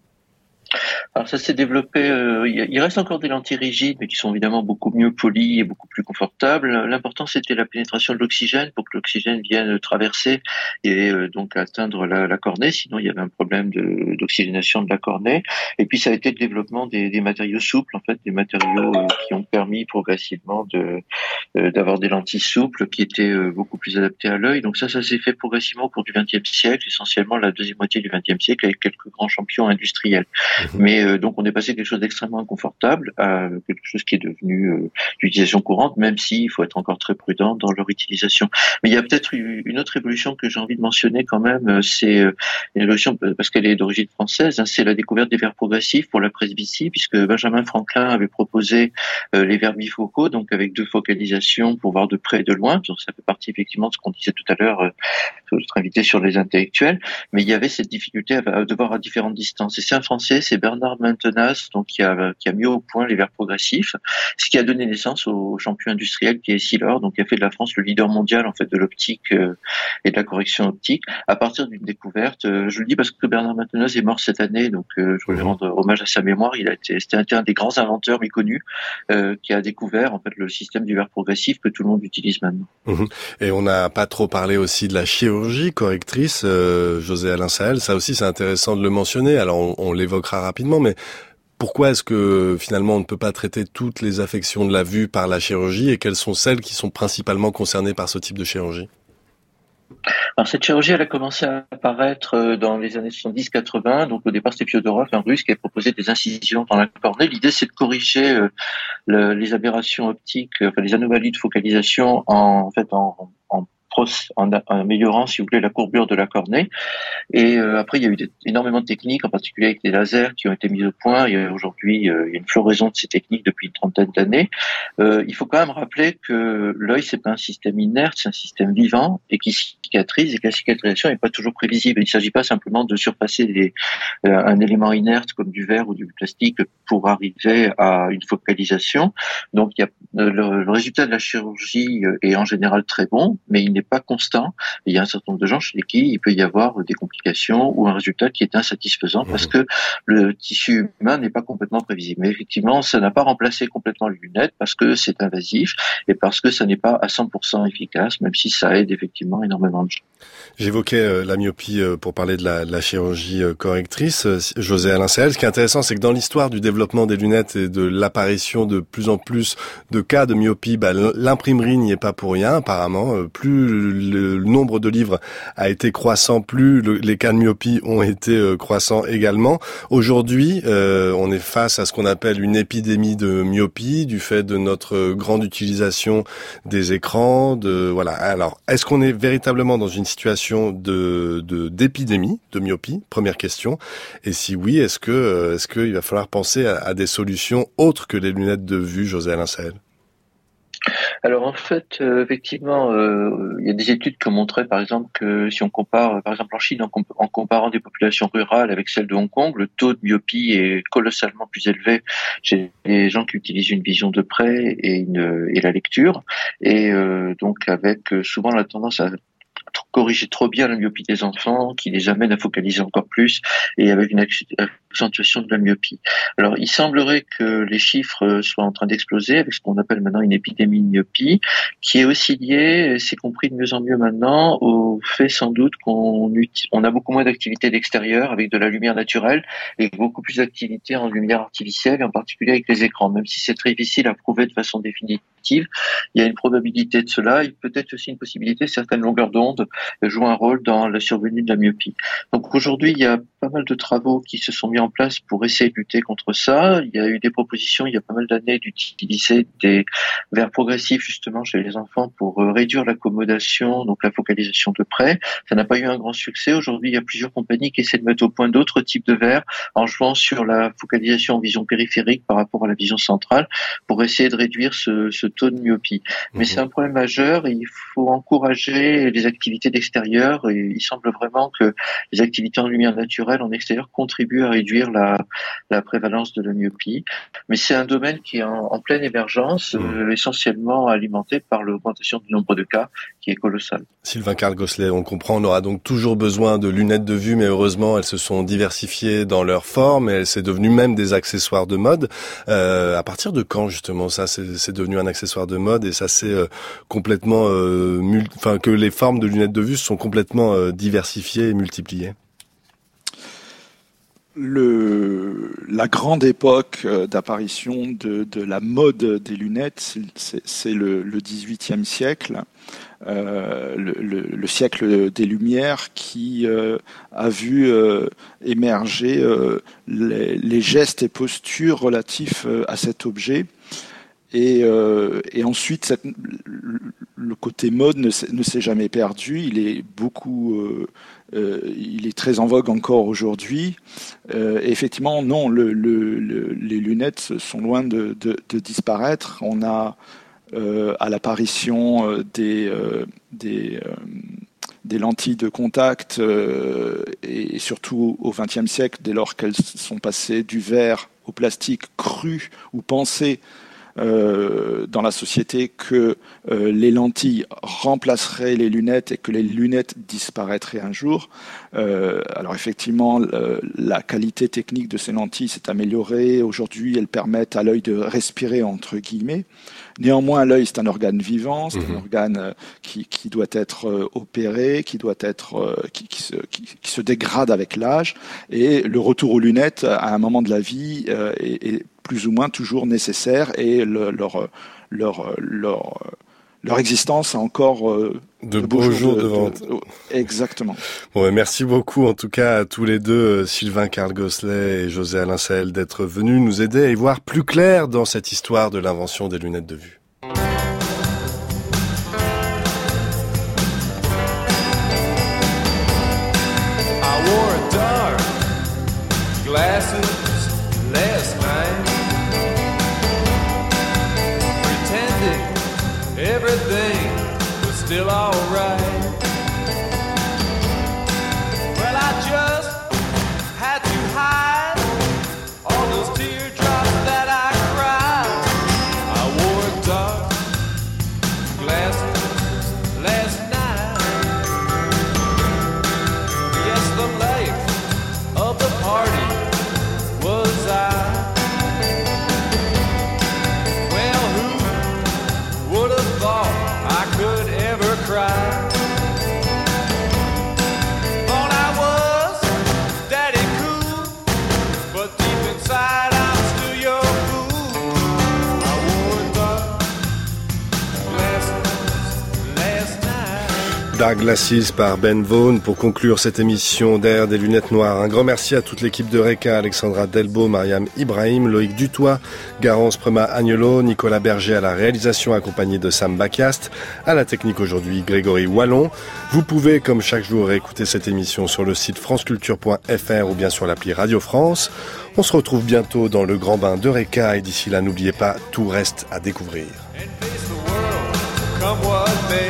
Alors ça s'est développé, il reste encore des lentilles rigides, mais qui sont évidemment beaucoup mieux polies et beaucoup plus confortables. L'important, c'était la pénétration de l'oxygène pour que l'oxygène vienne traverser et donc atteindre la cornée. Sinon, il y avait un problème d'oxygénation de la cornée. Et puis, ça a été le développement des matériaux souples, en fait, des matériaux qui ont permis progressivement d'avoir des lentilles souples qui étaient beaucoup plus adaptées à l'œil. Donc ça s'est fait progressivement au cours du XXe siècle, essentiellement la deuxième moitié du XXe siècle, avec quelques grands champions industriels. Mais donc on est passé de quelque chose d'extrêmement inconfortable à quelque chose qui est devenu d'utilisation courante, même s'il faut être encore très prudent dans leur utilisation. Mais il y a peut-être une autre évolution que j'ai envie de mentionner quand même, c'est une évolution parce qu'elle est d'origine française, c'est la découverte des verres progressifs pour la presbytie, puisque Benjamin Franklin avait proposé les verres bifocaux, donc avec 2 focalisations pour voir de près et de loin. Donc ça fait partie effectivement de ce qu'on disait tout à l'heure, notre invité sur les intellectuels, mais il y avait cette difficulté à de voir à différentes distances. Et c'est un Français, c'est Bernard Maintenaz, donc qui a mis au point les verres progressifs, ce qui a donné naissance au champion industriel qui est Essilor, donc qui a fait de la France le leader mondial en fait de l'optique et de la correction optique à partir d'une découverte. Je le dis parce que Bernard Maintenaz est mort cette année, donc je voulais rendre hommage à sa mémoire. C'était un des grands inventeurs méconnus qui a découvert en fait le système du verre progressif que tout le monde utilise maintenant. Et on n'a pas trop parlé aussi de la chirurgie correctrice, José Alain Sahel. Ça aussi, c'est intéressant de le mentionner. Alors, on l'évoquera rapidement, mais pourquoi est-ce que finalement on ne peut pas traiter toutes les affections de la vue par la chirurgie et quelles sont celles qui sont principalement concernées par ce type de chirurgie ? Alors cette chirurgie, elle a commencé à apparaître dans les années 70-80. Donc au départ, c'était Fyodorov, un Russe, qui a proposé des incisions dans la cornée. L'idée, c'est de corriger les aberrations optiques, enfin les anomalies de focalisation en améliorant, si vous voulez, la courbure de la cornée. Et après, il y a eu énormément de techniques, en particulier avec les lasers, qui ont été mises au point. Et aujourd'hui, il y a une floraison de ces techniques depuis une trentaine d'années. Il faut quand même rappeler que l'œil, c'est pas un système inerte, c'est un système vivant et qui cicatrise, et que la cicatrisation n'est pas toujours prévisible. Il ne s'agit pas simplement de surpasser un élément inerte comme du verre ou du plastique pour arriver à une focalisation. Donc, le résultat de la chirurgie est en général très bon, mais il n'est pas constant. Il y a un certain nombre de gens chez qui il peut y avoir des complications ou un résultat qui est insatisfaisant parce que le tissu humain n'est pas complètement prévisible. Mais effectivement, ça n'a pas remplacé complètement les lunettes parce que c'est invasif et parce que ça n'est pas à 100% efficace, même si ça aide effectivement énormément de gens. J'évoquais la myopie pour parler de la chirurgie correctrice. José Alain Sahel, ce qui est intéressant, c'est que dans l'histoire du développement des lunettes et de l'apparition de plus en plus de cas de myopie, l'imprimerie n'y est pas pour rien apparemment. Plus le nombre de livres a été croissant, plus les cas de myopie ont été croissants également. Aujourd'hui, on est face à ce qu'on appelle une épidémie de myopie du fait de notre grande utilisation des écrans. Voilà. Alors, est-ce qu'on est véritablement dans une situation d'épidémie de myopie? Première question. Et si oui, est-ce qu'il va falloir penser à des solutions autres que les lunettes de vue, José Alain Sahel? Alors en fait, effectivement, il y a des études qui ont montré, par exemple, que si on compare, par exemple en Chine, en comparant des populations rurales avec celles de Hong Kong, le taux de myopie est colossalement plus élevé chez les gens qui utilisent une vision de près et la lecture, et donc avec souvent la tendance à corriger trop bien la myopie des enfants, qui les amène à focaliser encore plus, et avec une accentuation de la myopie. Alors, il semblerait que les chiffres soient en train d'exploser avec ce qu'on appelle maintenant une épidémie de myopie, qui est aussi liée, c'est compris de mieux en mieux maintenant, au fait sans doute qu'on a beaucoup moins d'activité d'extérieur avec de la lumière naturelle et beaucoup plus d'activité en lumière artificielle, et en particulier avec les écrans. Même si c'est très difficile à prouver de façon définitive, il y a une probabilité de cela, et peut-être aussi une possibilité, certaines longueurs d'onde jouent un rôle dans la survenue de la myopie. Donc aujourd'hui, il y a pas mal de travaux qui se sont mis en place pour essayer de lutter contre ça. Il y a eu des propositions il y a pas mal d'années d'utiliser des verres progressifs justement chez les enfants pour réduire l'accommodation, donc la focalisation de près. Ça n'a pas eu un grand succès. Aujourd'hui, il y a plusieurs compagnies qui essaient de mettre au point d'autres types de verres en jouant sur la focalisation en vision périphérique par rapport à la vision centrale pour essayer de réduire ce taux de myopie. Mais c'est un problème majeur et il faut encourager les activités d'extérieur, et il semble vraiment que les activités en lumière naturelle en extérieur contribuent à réduire la prévalence de la myopie. Mais c'est un domaine qui est en pleine émergence, essentiellement alimenté par l'augmentation du nombre de cas qui est colossal. Sylvain Carl-Gosselet, on comprend, on aura donc toujours besoin de lunettes de vue, mais heureusement elles se sont diversifiées dans leur forme et c'est devenu même des accessoires de mode. À partir de quand justement ça c'est devenu un accessoire de mode et ça c'est complètement que les formes de lunettes de vue sont complètement diversifiées et multipliées? La grande époque d'apparition de la mode des lunettes, c'est le XVIIIe siècle, le siècle des Lumières, qui a vu émerger les gestes et postures relatifs à cet objet. Et ensuite, le côté mode ne s'est jamais perdu. Il est il est très en vogue encore aujourd'hui. Effectivement, non, les lunettes sont loin de disparaître. On a à l'apparition des lentilles de contact et surtout au XXe siècle, dès lors qu'elles sont passées du verre au plastique cru ou pensé dans la société que les lentilles remplaceraient les lunettes et que les lunettes disparaîtraient un jour. Alors effectivement, la qualité technique de ces lentilles s'est améliorée. Aujourd'hui, elles permettent à l'œil de respirer, entre guillemets. Néanmoins, l'œil, c'est un organe vivant, c'est un organe qui doit être opéré, qui se dégrade avec l'âge. Et le retour aux lunettes, à un moment de la vie, est plus ou moins toujours nécessaire, et leur existence a encore de beaux jours devant. Exactement. Bon, merci beaucoup en tout cas à tous les deux, Sylvain Carl-Gosselet et José Alain Sahel, d'être venus nous aider à y voir plus clair dans cette histoire de l'invention des lunettes de vue. I wore a dark glasses last night, pretending everything was still alright. Well, I just had to hide all those teardrops that I cried. I wore dark glasses last night. Yes, the life of the party was I. Well, who would have thought I could ever cry? Thought I was daddy cool, but deep inside I'm still your fool. I wore dark glasses last night. Dark Glasses par Ben Vaughn pour conclure cette émission d'Air des lunettes noires. Un grand merci à toute l'équipe de Reka, Alexandra Delbo, Mariam Ibrahim, Loïc Dutoit, Garance Prema Agnolo, Nicolas Berger à la réalisation accompagné de Sam Bacast, à la technique aujourd'hui Grégory Wallon. Vous pouvez, comme chaque jour, écouter cette émission sur le site franceculture.fr ou bien sur l'appli Radio France. On se retrouve bientôt dans le grand bain de Reka et d'ici là, n'oubliez pas, tout reste à découvrir. Come what may.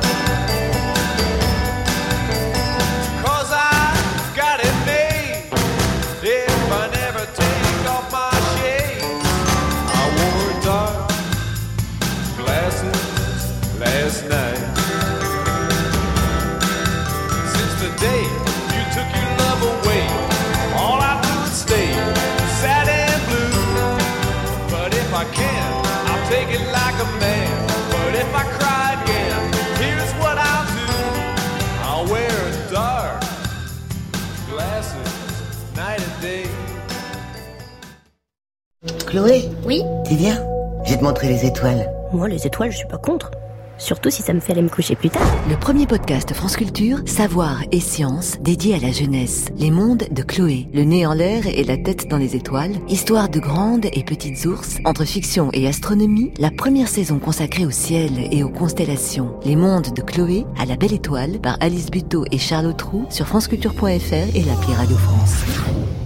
Last night, since the day you took your love away, all I do is stay. Chloé, Oui? tu viens? Je vais te montrer les étoiles. Moi, les étoiles, je suis pas contre. Surtout si ça me fait aller me coucher plus tard. Le premier podcast France Culture, Savoir et Science, dédié à la jeunesse. Les mondes de Chloé, le nez en l'air et la tête dans les étoiles. Histoire de grandes et petites ours. Entre fiction et astronomie, la première saison consacrée au ciel et aux constellations. Les mondes de Chloé, à la belle étoile, par Alice Buteau et Charlotte Roux, sur franceculture.fr et l'appli Radio France.